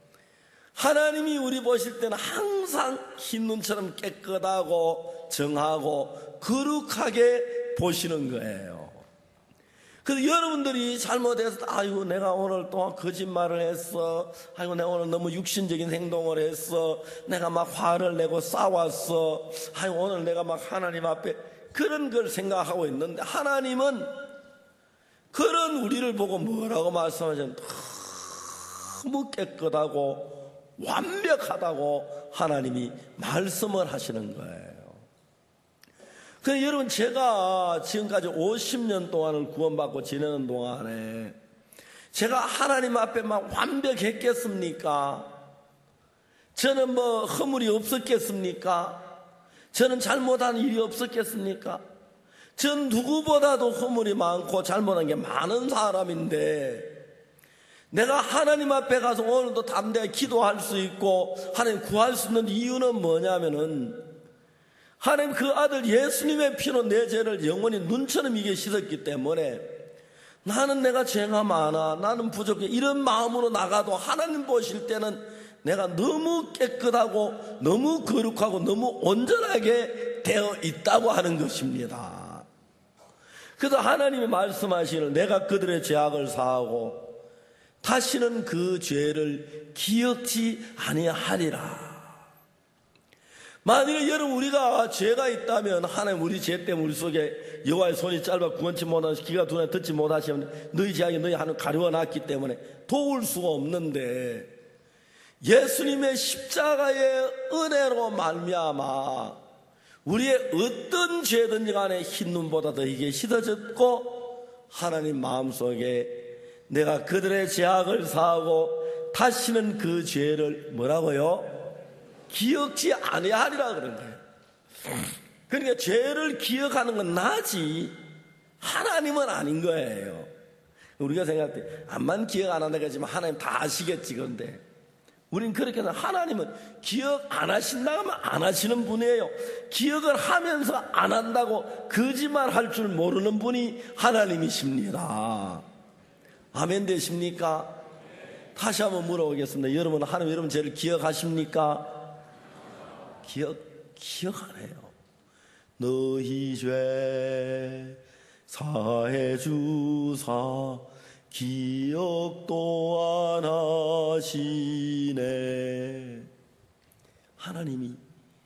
하나님이 우리 보실 때는 항상 흰 눈처럼 깨끗하고 정하고 거룩하게 보시는 거예요. 그래서 여러분들이 잘못해서 아이고 내가 오늘 또 거짓말을 했어, 아이고 내가 오늘 너무 육신적인 행동을 했어, 내가 막 화를 내고 싸웠어, 아이고 오늘 내가 막 하나님 앞에 그런 걸 생각하고 있는데 하나님은 그런 우리를 보고 뭐라고 말씀하셨냐면 너무 깨끗하고 완벽하다고 하나님이 말씀을 하시는 거예요. 그래서 여러분 제가 지금까지 50년 동안을 구원받고 지내는 동안에 제가 하나님 앞에 막 완벽했겠습니까? 저는 뭐 허물이 없었겠습니까? 저는 잘못한 일이 없었겠습니까? 전 누구보다도 허물이 많고 잘못한 게 많은 사람인데 내가 하나님 앞에 가서 오늘도 담대하게 기도할 수 있고 하나님 구할 수 있는 이유는 뭐냐면은 하나님 그 아들 예수님의 피로 내 죄를 영원히 눈처럼 이게 씻었기 때문에 나는 내가 죄가 많아, 나는 부족해, 이런 마음으로 나가도 하나님 보실 때는 내가 너무 깨끗하고 너무 거룩하고 너무 온전하게 되어 있다고 하는 것입니다. 그래서 하나님이 말씀하시기를 내가 그들의 죄악을 사하고 다시는 그 죄를 기억지 아니하리라. 만일에 여러분 우리가 죄가 있다면 하나님 우리 죄 때문에 우리 속에 여호와의 손이 짧아 구원치 못하시 귀가 둔해 듣지 못하시면 너희 죄악이 너희 하늘 가려워놨기 때문에 도울 수가 없는데 예수님의 십자가의 은혜로 말미암아 우리의 어떤 죄든지 간에 흰 눈보다 더 이게 씻어졌고 하나님 마음속에 내가 그들의 죄악을 사하고 다시는 그 죄를 뭐라고요? 기억지 아니하리라 그런 거예요. 그러니까 죄를 기억하는 건 나지 하나님은 아닌 거예요. 우리가 생각할 때 암만 기억 안 한다고 하지만 하나님 다 아시겠지. 그런데 우린 그렇게 하나님은 기억 안 하신다고 하면 안 하시는 분이에요. 기억을 하면서 안 한다고 거짓말 할 줄 모르는 분이 하나님이십니다. 아멘 되십니까? 다시 한번 물어보겠습니다. 여러분 하나님 여러분 죄를 기억하십니까? 기억 안 해요. 너희 죄 사해 주사 기억도 안 하시네. 하나님이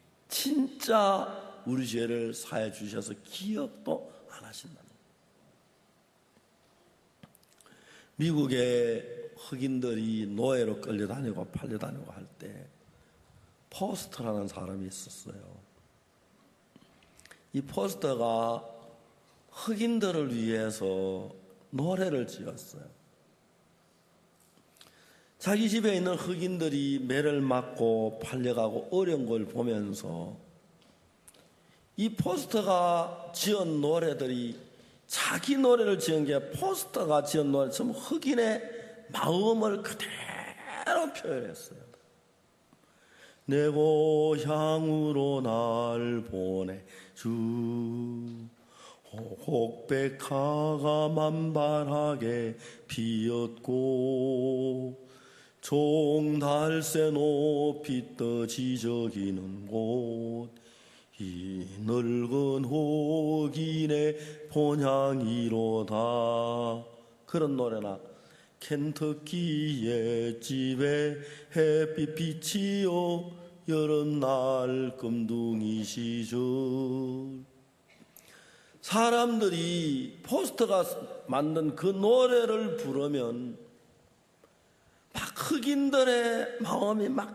진짜 우리 죄를 사해 주셔서 기억도 안 하신다는 거예요. 미국의 흑인들이 노예로 끌려다니고 팔려다니고 할 때 포스터라는 사람이 있었어요. 이 포스터가 흑인들을 위해서 노래를 지었어요. 자기 집에 있는 흑인들이 매를 맞고 팔려가고 어려운 걸 보면서 이 포스터가 지은 노래들이 자기 노래를 지은 게 포스터가 지은 노래 전부 흑인의 마음을 그대로 표현했어요. 내 고향으로 날 보내주 혹백화가 만발하게 피었고 종달새 높이 떠 지저귀는 곳 이 늙은 흑인의 본향이로다. 그런 노래나 켄터키의 집에 햇빛 비치어 여름날 금둥이 시절. 사람들이 포스터가 만든 그 노래를 부르면 막 흑인들의 마음이 막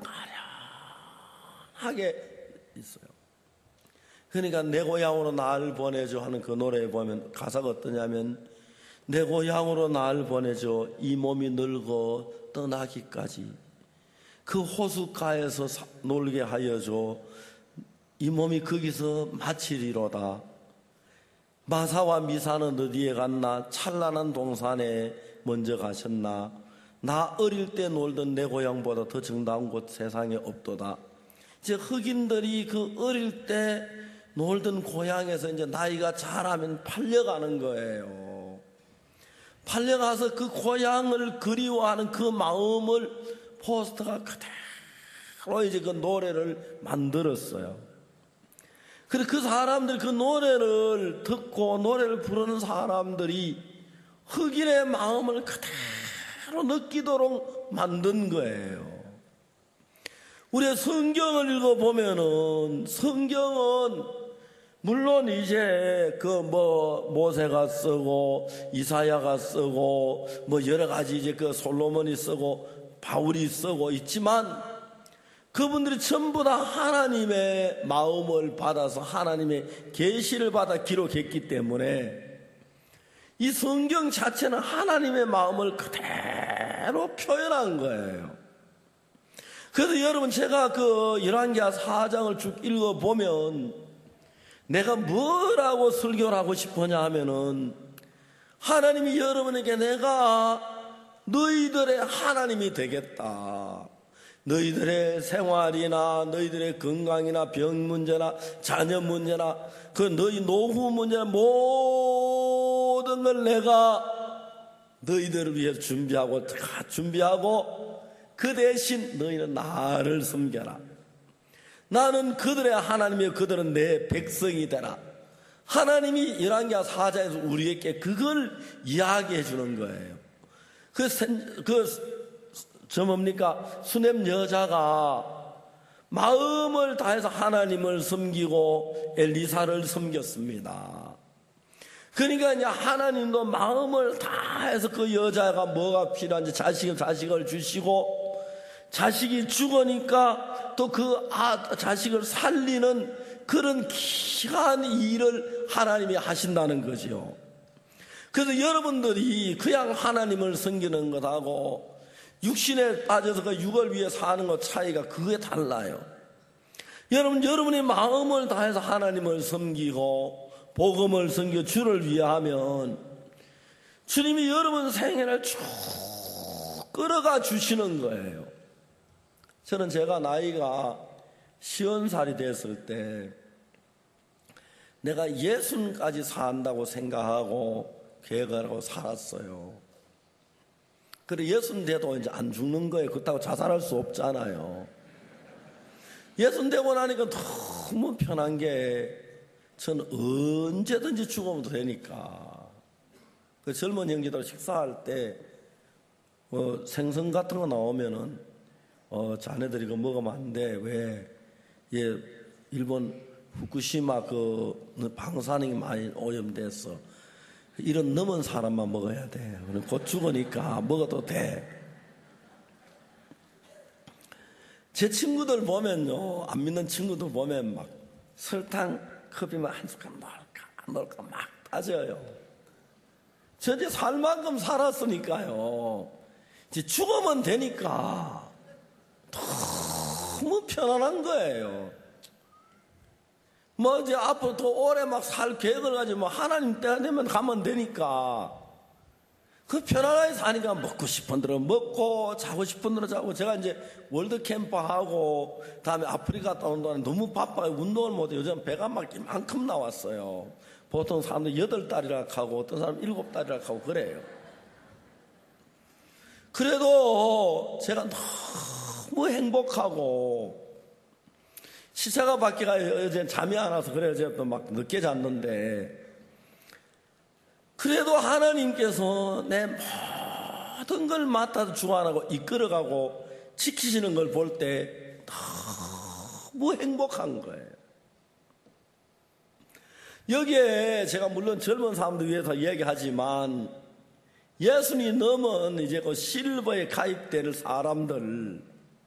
아련하게 있어요. 그러니까 내 고향으로 날 보내줘 하는 그 노래에 보면 가사가 어떠냐면 내 고향으로 날 보내줘 이 몸이 늙어 떠나기까지 그 호숫가에서 놀게 하여줘 이 몸이 거기서 마치리로다. 마사와 미사는 어디에 갔나 찬란한 동산에 먼저 가셨나 나 어릴 때 놀던 내 고향보다 더 정다운 곳 세상에 없도다. 이제 흑인들이 그 어릴 때 놀던 고향에서 이제 나이가 자라면 팔려가는 거예요. 팔려가서 그 고향을 그리워하는 그 마음을 포스터가 그대로 이제 그 노래를 만들었어요. 그래서 그 사람들 그 노래를 듣고 노래를 부르는 사람들이 흑인의 마음을 그대로 느끼도록 만든 거예요. 우리가 성경을 읽어보면은 성경은 물론 이제 그 모세가 쓰고 이사야가 쓰고 여러 가지 이제 그 솔로몬이 쓰고 바울이 쓰고 있지만 그분들이 전부 다 하나님의 마음을 받아서 하나님의 계시를 받아 기록했기 때문에 이 성경 자체는 하나님의 마음을 그대로 표현한 거예요. 그래서 여러분 제가 그 열왕기하 4장을 쭉 읽어보면 내가 뭐라고 설교를 하고 싶으냐 하면은 하나님이 여러분에게 내가 너희들의 하나님이 되겠다. 너희들의 생활이나 너희들의 건강이나 병 문제나 자녀 문제나 그 너희 노후 문제 모든 걸 내가 너희들을 위해서 준비하고 그 대신 너희는 나를 섬겨라. 나는 그들의 하나님이요 그들은 내 백성이 되라. 하나님이 열왕기하 4장에서 우리에게 그걸 이야기해 주는 거예요. 저 뭡니까? 수넴 여자가 마음을 다해서 하나님을 섬기고 엘리사를 섬겼습니다. 그러니까 이제 하나님도 마음을 다해서 그 여자가 뭐가 필요한지 자식을 주시고 자식이 죽으니까 또 그 자식을 살리는 그런 귀한 일을 하나님이 하신다는 거죠. 그래서 여러분들이 그냥 하나님을 섬기는 것하고 육신에 빠져서 그 육을 위해 사는 것 차이가 그게 달라요. 여러분이 마음을 다해서 하나님을 섬기고 복음을 섬겨 주를 위하면 주님이 여러분 생애를 쭉 끌어가 주시는 거예요. 저는 제가 나이가 50살이 됐을 때 내가 60까지 산다고 생각하고 계획을 하고 살았어요. 그래 60 돼도 이제 안 죽는 거예요. 그렇다고 자살할 수 없잖아요. 60 되고 나니까 너무 편한 게 저는 언제든지 죽으면 되니까. 그 젊은 형제들 식사할 때 생선 같은 거 나오면은 자네들이 그거 먹으면 안 돼. 왜? 일본 후쿠시마 그 방사능이 많이 오염됐어. 이런 넘은 사람만 먹어야 돼. 곧 죽으니까 먹어도 돼. 제 친구들 보면요, 안 믿는 친구들 보면 막 설탕 컵이면 한 숟갈 넣을까 막 따져요. 저 이제 살 만큼 살았으니까요. 이제 죽으면 되니까 너무 편안한 거예요. 뭐 이제 앞으로 더 오래 막 살 계획을 가지고 뭐 하나님 때가 되면 가면 되니까 그 편안하게 사니까 먹고 싶은 대로 먹고 자고 싶은 대로 자고. 제가 이제 월드 캠프 하고 다음에 아프리카 갔다 온 동안에 너무 바빠요. 운동을 못해요. 요즘 배가 막 이만큼 나왔어요. 보통 사람들 8달이라 하고 어떤 사람 7달이라 하고 그래요. 그래도 제가 너무 행복하고 시차가 바뀌어가 어제 잠이 안 와서 그래요. 제가 또 막 늦게 잤는데 그래도 하나님께서 내 모든 걸 맡아서 주관하고 이끌어가고 지키시는 걸 볼 때 너무 행복한 거예요. 여기에 제가 물론 젊은 사람들 위해서 얘기하지만 예수님 넘은 이제 그 실버에 가입될 사람들,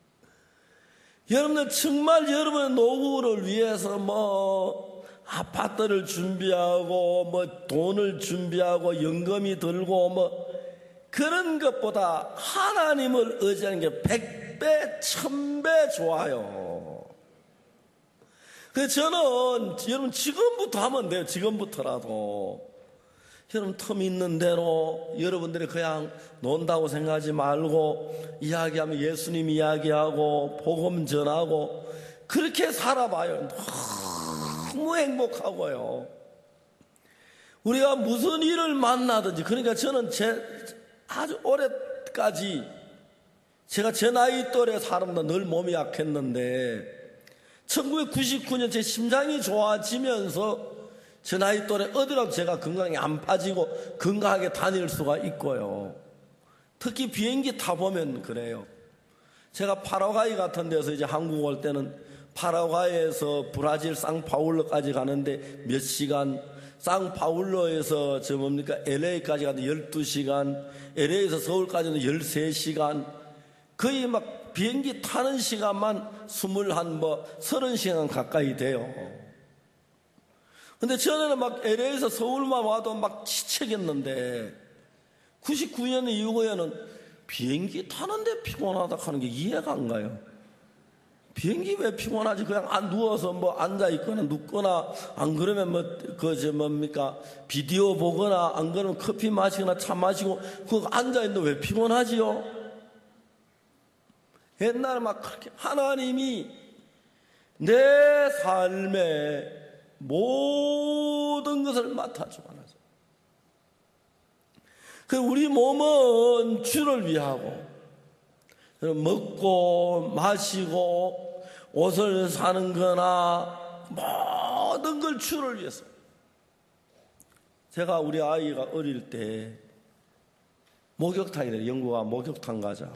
여러분들 정말 여러분의 노후를 위해서 뭐 아파트를 준비하고 뭐 돈을 준비하고 연금이 들고 뭐 그런 것보다 하나님을 의지하는 게 100배, 1000배 좋아요. 그래서 저는 여러분 지금부터 하면 돼요. 지금부터라도. 여러분 텀 있는 대로 여러분들이 그냥 논다고 생각하지 말고 이야기하면 예수님 이야기하고 복음 전하고 그렇게 살아봐요. 너무 행복하고요. 우리가 무슨 일을 만나든지, 그러니까 저는 아주 오래까지 제가 제 나이 또래 사람도 늘 몸이 약했는데 1999년 제 심장이 좋아지면서 제 나이 또래 어디라도 제가 건강이 안 빠지고 건강하게 다닐 수가 있고요. 특히 비행기 타보면 그래요. 제가 파라과이 같은 데서 이제 한국 올 때는 파라과이에서 브라질 상파울로까지 가는데 몇 시간, 상파울로에서 LA까지 가는데 12시간, LA에서 서울까지는 13시간, 거의 막 비행기 타는 시간만 30시간 가까이 돼요. 근데 전에는 막 LA에서 서울만 와도 막 지치겠는데 99년 이후에는 비행기 타는데 피곤하다 하는 게 이해가 안 가요. 비행기 왜 피곤하지? 그냥 누워서 뭐 앉아있거나 눕거나, 안 그러면 비디오 보거나, 안 그러면 커피 마시거나 차 마시고, 그거 앉아있는데 왜 피곤하지요? 옛날에 막 그렇게 하나님이 내 삶에 모든 것을 맡아주고 하나죠. 우리 몸은 주를 위하고, 먹고 마시고 옷을 사는 거나 모든 걸 주를 위해서. 제가 우리 아이가 어릴 때 목욕탕이래. 영구가 목욕탕 가자.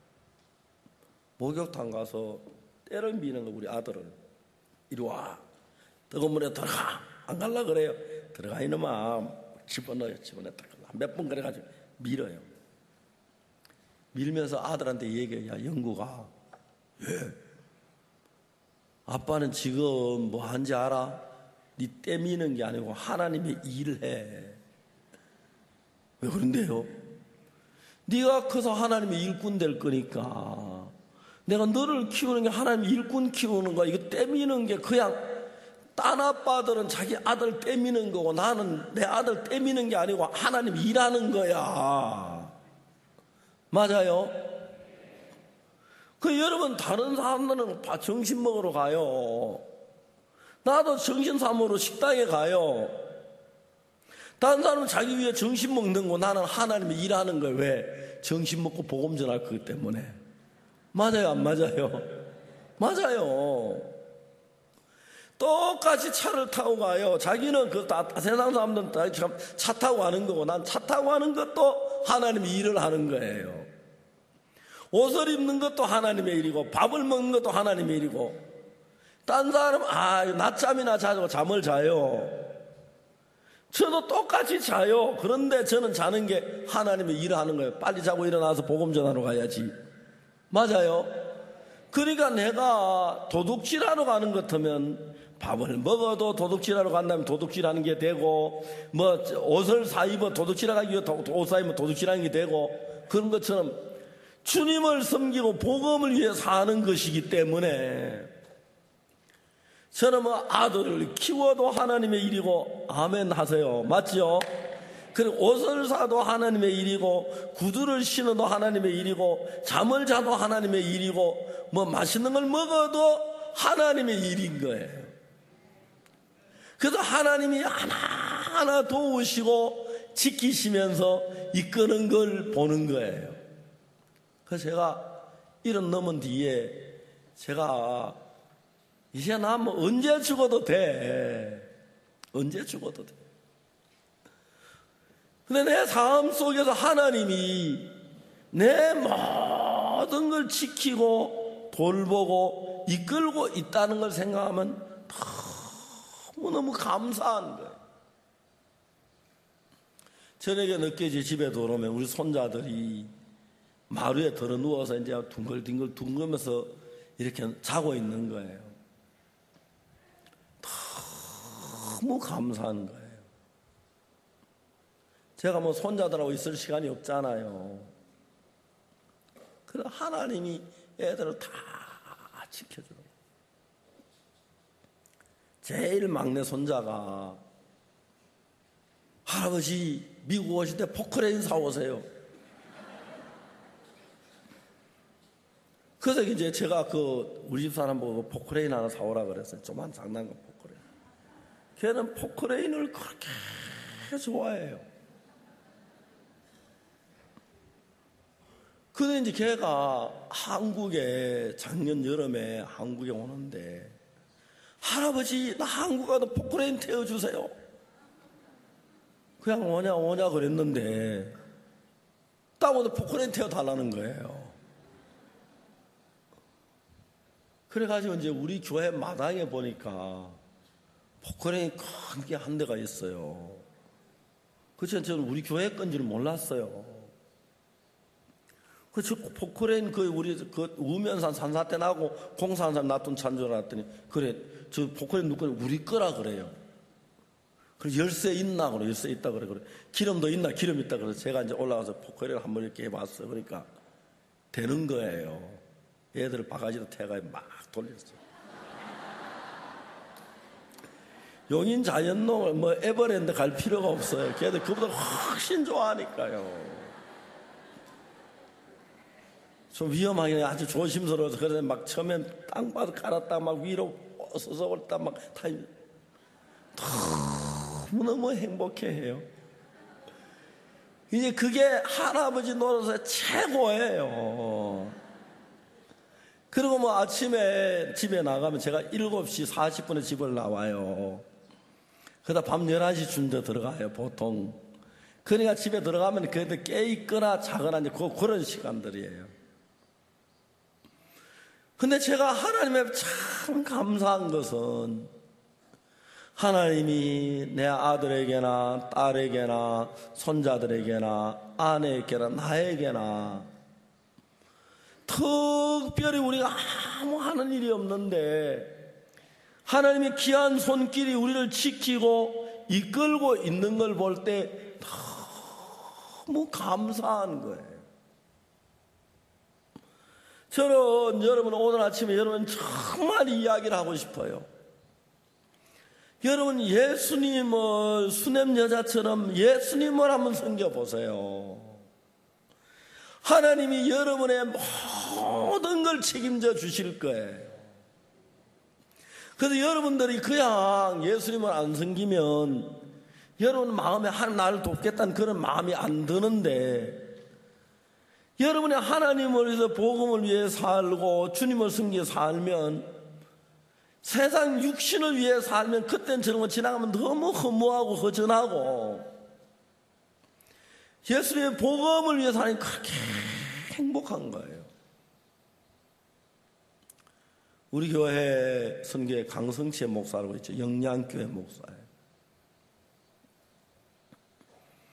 목욕탕 가서 때를 미는 거. 우리 아들을 이리 와, 뜨거운 물에 들어가. 안 갈라 그래요. 들어가 이놈아. 집어넣어요. 몇 번 그래가지고 밀어요. 밀면서 아들한테 얘기해. 야, 영구가, 왜? 아빠는 지금 뭐 한지 알아? 네 때 미는 게 아니고 하나님의 일을 해. 왜 그런데요? 네가 커서 하나님의 일꾼 될 거니까. 내가 너를 키우는 게 하나님의 일꾼 키우는 거야. 이거 때 미는 게 그냥 딴 아빠들은 자기 아들 때 미는 거고 나는 내 아들 때 미는 게 아니고 하나님 일하는 거야. 맞아요? 여러분, 다른 사람들은 점심 먹으러 가요. 나도 점심 사 먹으러 식당에 가요. 다른 사람은 자기 위해 점심 먹는 거, 나는 하나님이 일하는 거예요. 왜? 점심 먹고 복음 전할 거기 때문에. 맞아요, 안 맞아요? 맞아요. 똑같이 차를 타고 가요. 자기는 세상 사람들은 차 타고 가는 거고, 난 차 타고 가는 것도 하나님이 일을 하는 거예요. 옷을 입는 것도 하나님의 일이고, 밥을 먹는 것도 하나님의 일이고, 딴 사람은 낮잠이나 자고 잠을 자요. 저도 똑같이 자요. 그런데 저는 자는 게 하나님의 일을 하는 거예요. 빨리 자고 일어나서 복음 전하러 가야지. 맞아요. 그러니까 내가 도둑질하러 가는 것 같으면 밥을 먹어도 도둑질하러 간다면 도둑질하는 게 되고, 뭐 옷을 사입어 도둑질하기 위해 옷 사입으면 도둑질하는 게 되고, 그런 것처럼 주님을 섬기고 복음을 위해 사는 것이기 때문에 저는 뭐 아들을 키워도 하나님의 일이고, 아멘 하세요. 맞죠? 그리고 옷을 사도 하나님의 일이고, 구두를 신어도 하나님의 일이고, 잠을 자도 하나님의 일이고, 뭐 맛있는 걸 먹어도 하나님의 일인 거예요. 그래서 하나님이 하나하나 도우시고 지키시면서 이끄는 걸 보는 거예요. 그래서 제가 이런 넘은 뒤에 제가 이제 나 뭐 언제 죽어도 돼. 언제 죽어도 돼. 근데 내 삶 속에서 하나님이 내 모든 걸 지키고 돌보고 이끌고 있다는 걸 생각하면 너무너무 감사한 거예요. 저녁에 늦게 집에 돌아오면 우리 손자들이 마루에 들어 누워서 이제 둥글둥글 둥글면서 이렇게 자고 있는 거예요. 너무 감사한 거예요. 제가 뭐 손자들하고 있을 시간이 없잖아요. 그래서 하나님이 애들을 다 지켜줘요. 제일 막내 손자가 할아버지 미국 오실 때 포크레인 사오세요. 그래서 이제 제가 우리 집 사람 보고 포크레인 하나 사오라 그랬어요. 조그만 장난감 포크레인. 걔는 포크레인을 그렇게 좋아해요. 근데 이제 걔가 한국에 작년 여름에 한국에 오는데 할아버지 나 한국 가도 포크레인 태워주세요. 그냥 오냐 그랬는데 딱 오늘 포크레인 태워달라는 거예요. 그래가지고 이제 우리 교회 마당에 보니까 포크레인 큰 게 한 대가 있어요. 그래서 저는 우리 교회 건지는 몰랐어요. 그 포크레인 우리 우면산 산사태 나고 공사한 사람 놔둔 차인 줄 알았더니 그래 저 포크레인 누구 우리 거라 그래요. 그래서 열쇠 있나 그래. 열쇠 있다 그래. 기름도 있나 기름 있다 그래서 제가 이제 올라가서 포크레인 한번 이렇게 해봤어요. 그러니까 되는 거예요. 얘들 바가지로 태가 막 돌렸어요. 용인 자연농을 뭐 에버랜드 갈 필요가 없어요. 걔들 그보다 훨씬 좋아하니까요. 좀 위험하게 아주 조심스러워서 그래서 막 처음엔 땅바닥 깔았다 막 위로 서서 올다 막 너무너무 행복해해요. 이제 그게 할아버지 노릇의 최고예요. 그리고 뭐 아침에 집에 나가면 제가 7시 40분에 집을 나와요. 그러다 밤 11시쯤 들어가요 보통. 그러니까 집에 들어가면 그래도 깨있거나 자거나 이제 그런 시간들이에요. 근데 제가 하나님의 참 감사한 것은 하나님이 내 아들에게나 딸에게나 손자들에게나 아내에게나 나에게나 특별히 우리가 아무 하는 일이 없는데 하나님의 귀한 손길이 우리를 지키고 이끌고 있는 걸 볼 때 너무 감사한 거예요. 저는 여러분 오늘 아침에 여러분 정말 이야기를 하고 싶어요. 여러분 예수님을 수냄 여자처럼 예수님을 한번 섬겨보세요. 하나님이 여러분의 모든 걸 책임져 주실 거예요. 그래서 여러분들이 그냥 예수님을 안 섬기면 여러분 마음에 나를 돕겠다는 그런 마음이 안 드는데 여러분이 하나님을 위해서 복음을 위해 살고 주님을 섬기며 살면 세상 육신을 위해 살면 그때는 저런 거 지나가면 너무 허무하고 허전하고 예수님의 복음을 위해 사는 그렇게 행복한 거예요. 우리 교회 선교회 강성치의 목사라고 있죠. 영양교회 목사예요.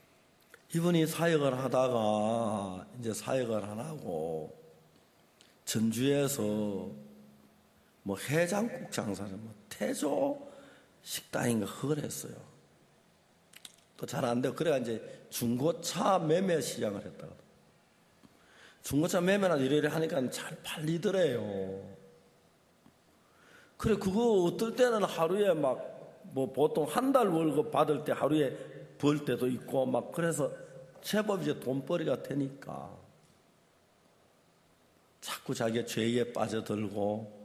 이분이 사역을 하다가 이제 사역을 안 하고 전주에서 뭐 해장국 장사를 뭐 태조 식당인가 그걸 했어요. 또 잘 안 되고 그래가 이제 중고차 매매 시장을 했다고. 중고차 매매나 이래저래 하니까 잘 팔리더래요. 그래 그거 어떨 때는 하루에 막 뭐 보통 한 달 월급 받을 때 하루에 벌 때도 있고 막 그래서 제법 이제 돈벌이가 되니까 자꾸 자기의 죄에 빠져들고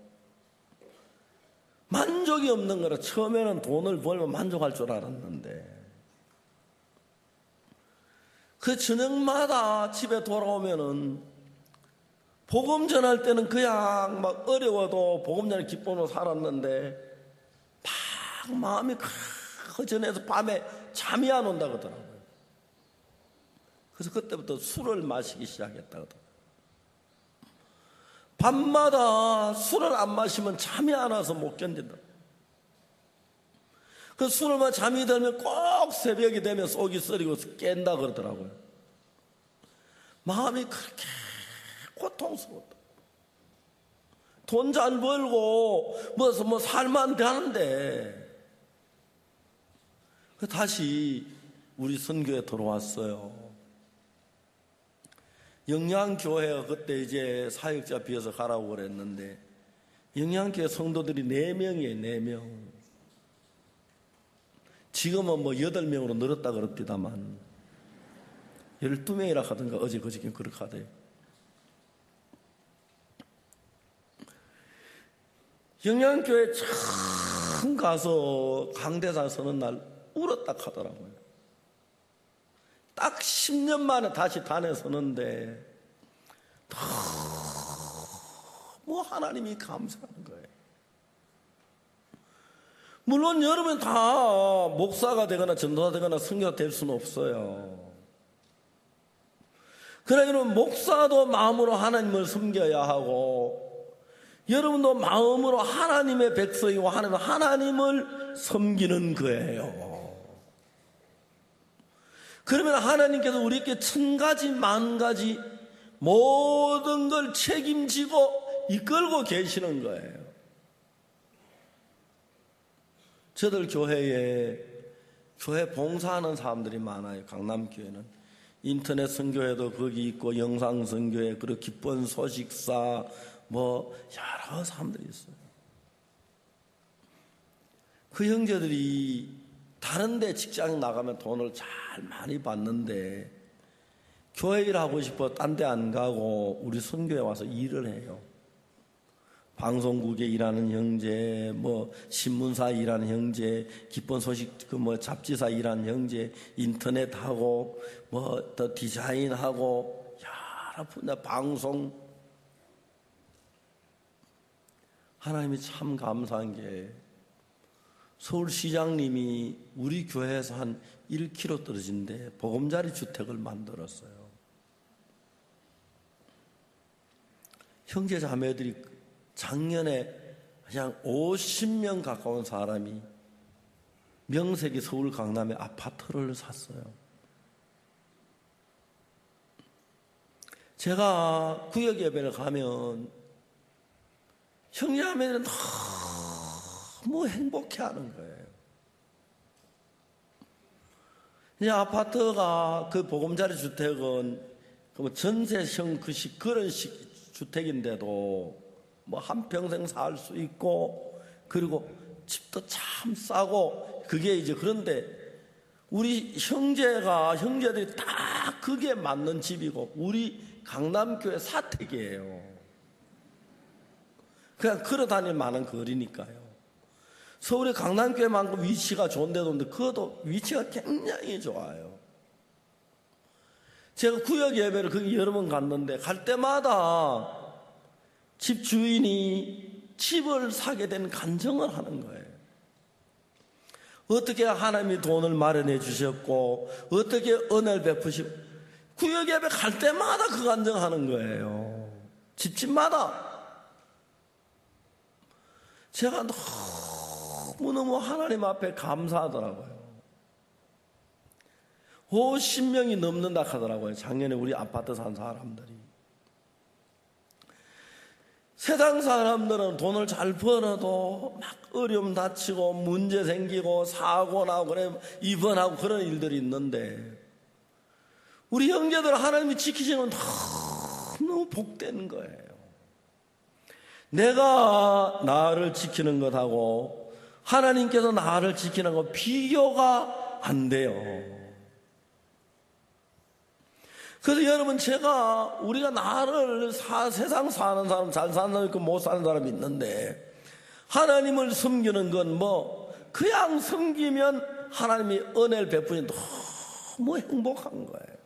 만족이 없는 거라. 처음에는 돈을 벌면 만족할 줄 알았는데 그 저녁마다 집에 돌아오면은 복음 전할 때는 그냥 막 어려워도 복음 전할 기쁨으로 살았는데 막 마음이 허전해서 밤에 잠이 안 온다 그러더라고요. 그래서 그때부터 술을 마시기 시작했다 그러더라고요. 밤마다 술을 안 마시면 잠이 안 와서 못 견딘다. 그 술을 마시면 잠이 들면 꼭 새벽이 되면 속이 쓰리고 깬다 그러더라고요. 마음이 그렇게 고통스럽다. 돈 잘 벌고 뭐 살만 되는데 다시 우리 선교에 들어왔어요. 영양교회가 그때 이제 사역자 비어서 가라고 그랬는데 영양교회 성도들이 4명이에요. 4명. 지금은 뭐 8명으로 늘었다 그럽디다만 12명이라 하던가 어제 그저께 그렇게 하대요. 영양교회 처음 가서 강대상 서는 날 울었다 하더라고요. 딱 10년 만에 다시 단에 서는데 너무 하나님이 감사한 거예요. 물론 여러분 다 목사가 되거나 전도사 되거나 선교사 될 수는 없어요. 그러나 여러분 목사도 마음으로 하나님을 섬겨야 하고 여러분도 마음으로 하나님의 백성이고 하나님을 섬기는 거예요. 그러면 하나님께서 우리에게 1000가지 만가지 모든 걸 책임지고 이끌고 계시는 거예요. 저들 교회 봉사하는 사람들이 많아요. 강남교회는 인터넷 선교회도 거기 있고 영상 선교회 그리고 기쁜 소식사 뭐 여러 사람들이 있어요. 그 형제들이 다른 데 직장 나가면 돈을 잘 많이 받는데 교회 일 하고 싶어 딴 데 안 가고 우리 선교에 와서 일을 해요. 방송국에 일하는 형제, 뭐 신문사 일하는 형제, 기쁜 소식 그 뭐 잡지사 일하는 형제, 인터넷 하고 뭐 더 디자인 하고 여러 분야 방송. 하나님이 참 감사한 게 서울시장님이 우리 교회에서 한 1km 떨어진데 보금자리 주택을 만들었어요. 형제 자매들이 작년에 그냥 50명 가까운 사람이 명색이 서울 강남에 아파트를 샀어요. 제가 구역 예배를 가면 형제 자매들은 너무 행복해하는 거예요. 이 아파트가 그 보금자리 주택은 전세형 그런 식 주택인데도 뭐 한평생 살 수 있고 그리고 집도 참 싸고 그게 이제 그런데 우리 형제들이 다 그게 맞는 집이고 우리 강남교회 사택이에요. 그냥 걸어다닐 만한 거리니까요. 서울의 강남교회만큼 위치가 좋은데도 그것도 위치가 굉장히 좋아요. 제가 구역 예배를 거기 여러 번 갔는데 갈 때마다 집 주인이 집을 사게 된 간증을 하는 거예요. 어떻게 하나님이 돈을 마련해 주셨고 어떻게 은혜를 베푸시고 구역 예배 갈 때마다 그 간증하는 거예요. 집집마다. 제가 너무너무 하나님 앞에 감사하더라고요. 50명이 넘는다 하더라고요. 작년에 우리 아파트 산 사람들이. 세상 사람들은 돈을 잘 벌어도 막 어려움 다치고 문제 생기고 사고 나고 그래 입원하고 그런 일들이 있는데, 우리 형제들 하나님이 지키시는 건 너무 복된 거예요. 내가 나를 지키는 것하고 하나님께서 나를 지키는 것 비교가 안 돼요. 그래서 여러분, 우리가 나를 세상 사는 사람, 잘 사는 사람 있고 못 사는 사람이 있는데, 하나님을 섬기는 건 그냥 섬기면 하나님이 은혜를 베푸니 너무 행복한 거예요.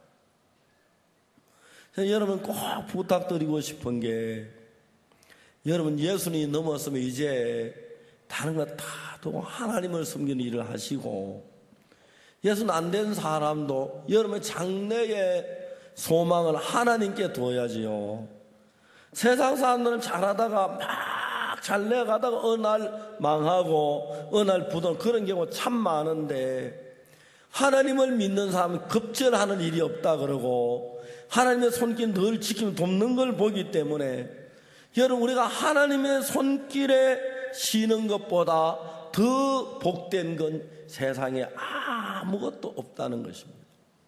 그래서 여러분 꼭 부탁드리고 싶은 게, 여러분 예수님이 넘었으면 이제 다른 거 다 두고 하나님을 섬기는 일을 하시고, 예수는 안 된 사람도 여러분의 장래의 소망을 하나님께 둬야지요. 세상 사람들은 잘하다가 막 잘 내가다가 어느 날 망하고 어느 날 부도는 그런 경우 참 많은데, 하나님을 믿는 사람은 급절하는 일이 없다 그러고 하나님의 손길 늘 지키면 돕는 걸 보기 때문에, 여러분 우리가 하나님의 손길에 쉬는 것보다 더 복된 건 세상에 아무것도 없다는 것입니다.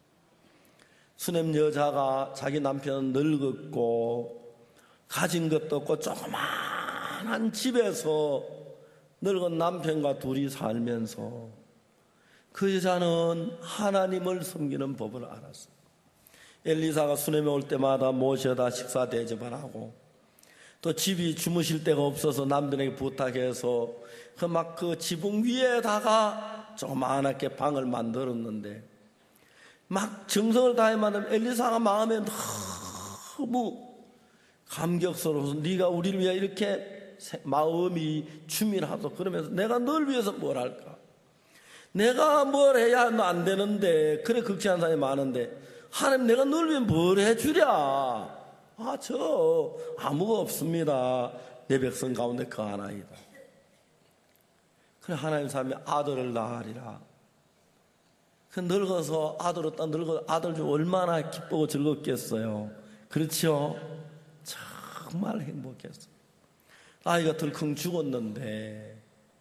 수냄 여자가 자기 남편은 늙었고 가진 것도 없고 조그만한 집에서 늙은 남편과 둘이 살면서 그 여자는 하나님을 섬기는 법을 알았어요. 엘리사가 수냄에 올 때마다 모셔다 식사 대접을 하고, 또 집이 주무실 데가 없어서 남편에게 부탁해서 그 지붕 위에다가 조그만하게 방을 만들었는데, 막 정성을 다해 만든 엘리사가 마음에 너무 감격스러워서, 네가 우리를 위해 이렇게 마음이 주민하소. 그러면서 내가 널 위해서 뭘 할까? 내가 뭘 해야 안 되는데, 그래 걱정하는 사람이 많은데, 하나님 내가 널 위해 뭘 해주랴? 저 아무거 없습니다. 내 백성 가운데 그 하나이다. 그래 하나님 사람이 아들을 낳으리라. 그 늙어서 아들 얻다 늙어서 아들 좀 얼마나 기쁘고 즐겁겠어요. 그렇죠? 정말 행복했어요. 아이가 덜컹 죽었는데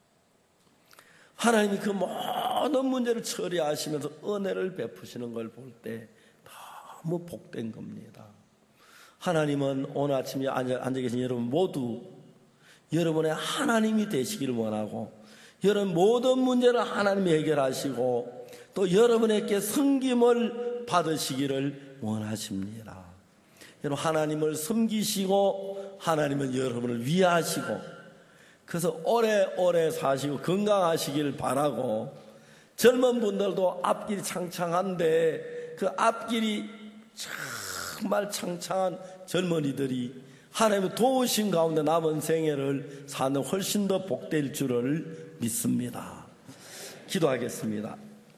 하나님이 그 모든 문제를 처리하시면서 은혜를 베푸시는 걸 볼 때 너무 복된 겁니다. 하나님은 오늘 아침에 앉아 계신 여러분 모두 여러분의 하나님이 되시기를 원하고, 여러분 모든 문제를 하나님이 해결하시고 또 여러분에게 섬김을 받으시기를 원하십니다. 여러분 하나님을 섬기시고 하나님은 여러분을 위하시고, 그래서 오래오래 사시고 건강하시길 바라고, 젊은 분들도 앞길이 창창한데 그 앞길이 정말 창창한 젊은이들이 하나님의 도우신 가운데 남은 생애를 사는 훨씬 더 복될 줄을 믿습니다. 기도하겠습니다.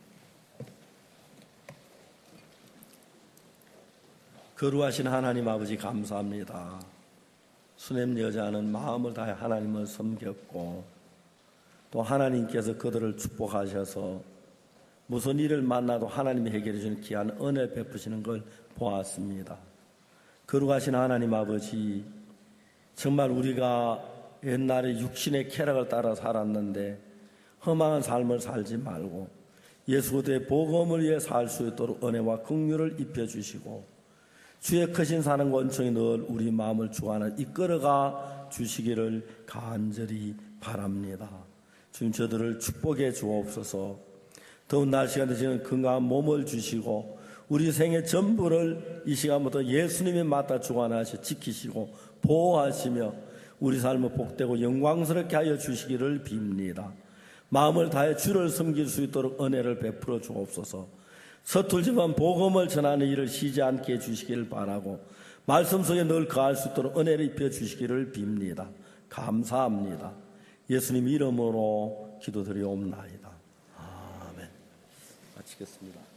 거룩하신 하나님 아버지 감사합니다. 수냄 여자는 마음을 다해 하나님을 섬겼고, 또 하나님께서 그들을 축복하셔서 무슨 일을 만나도 하나님이 해결해 주는 귀한 은혜 베푸시는 걸 보았습니다. 거룩하신 하나님 아버지, 정말 우리가 옛날에 육신의 쾌락을 따라 살았는데 험한 삶을 살지 말고 예수 그리스도의 복음을 위해 살 수 있도록 은혜와 긍휼을 입혀주시고, 주의 크신 사랑과 은총이 늘 우리 마음을 주관하여 이끌어가 주시기를 간절히 바랍니다. 주님, 저들을 축복해 주옵소서. 더운 날씨가 되시는 건강한 몸을 주시고 우리 생의 전부를 이 시간부터 예수님이 맡아 주관하셔 지키시고 보호하시며 우리 삶을 복되고 영광스럽게 하여 주시기를 빕니다. 마음을 다해 주를 섬길 수 있도록 은혜를 베풀어 주옵소서. 서툴지만 복음을 전하는 일을 쉬지 않게 해주시기를 바라고, 말씀 속에 늘 거할 수 있도록 은혜를 입혀 주시기를 빕니다. 감사합니다. 예수님 이름으로 기도드리옵나이다. 아멘. 마치겠습니다.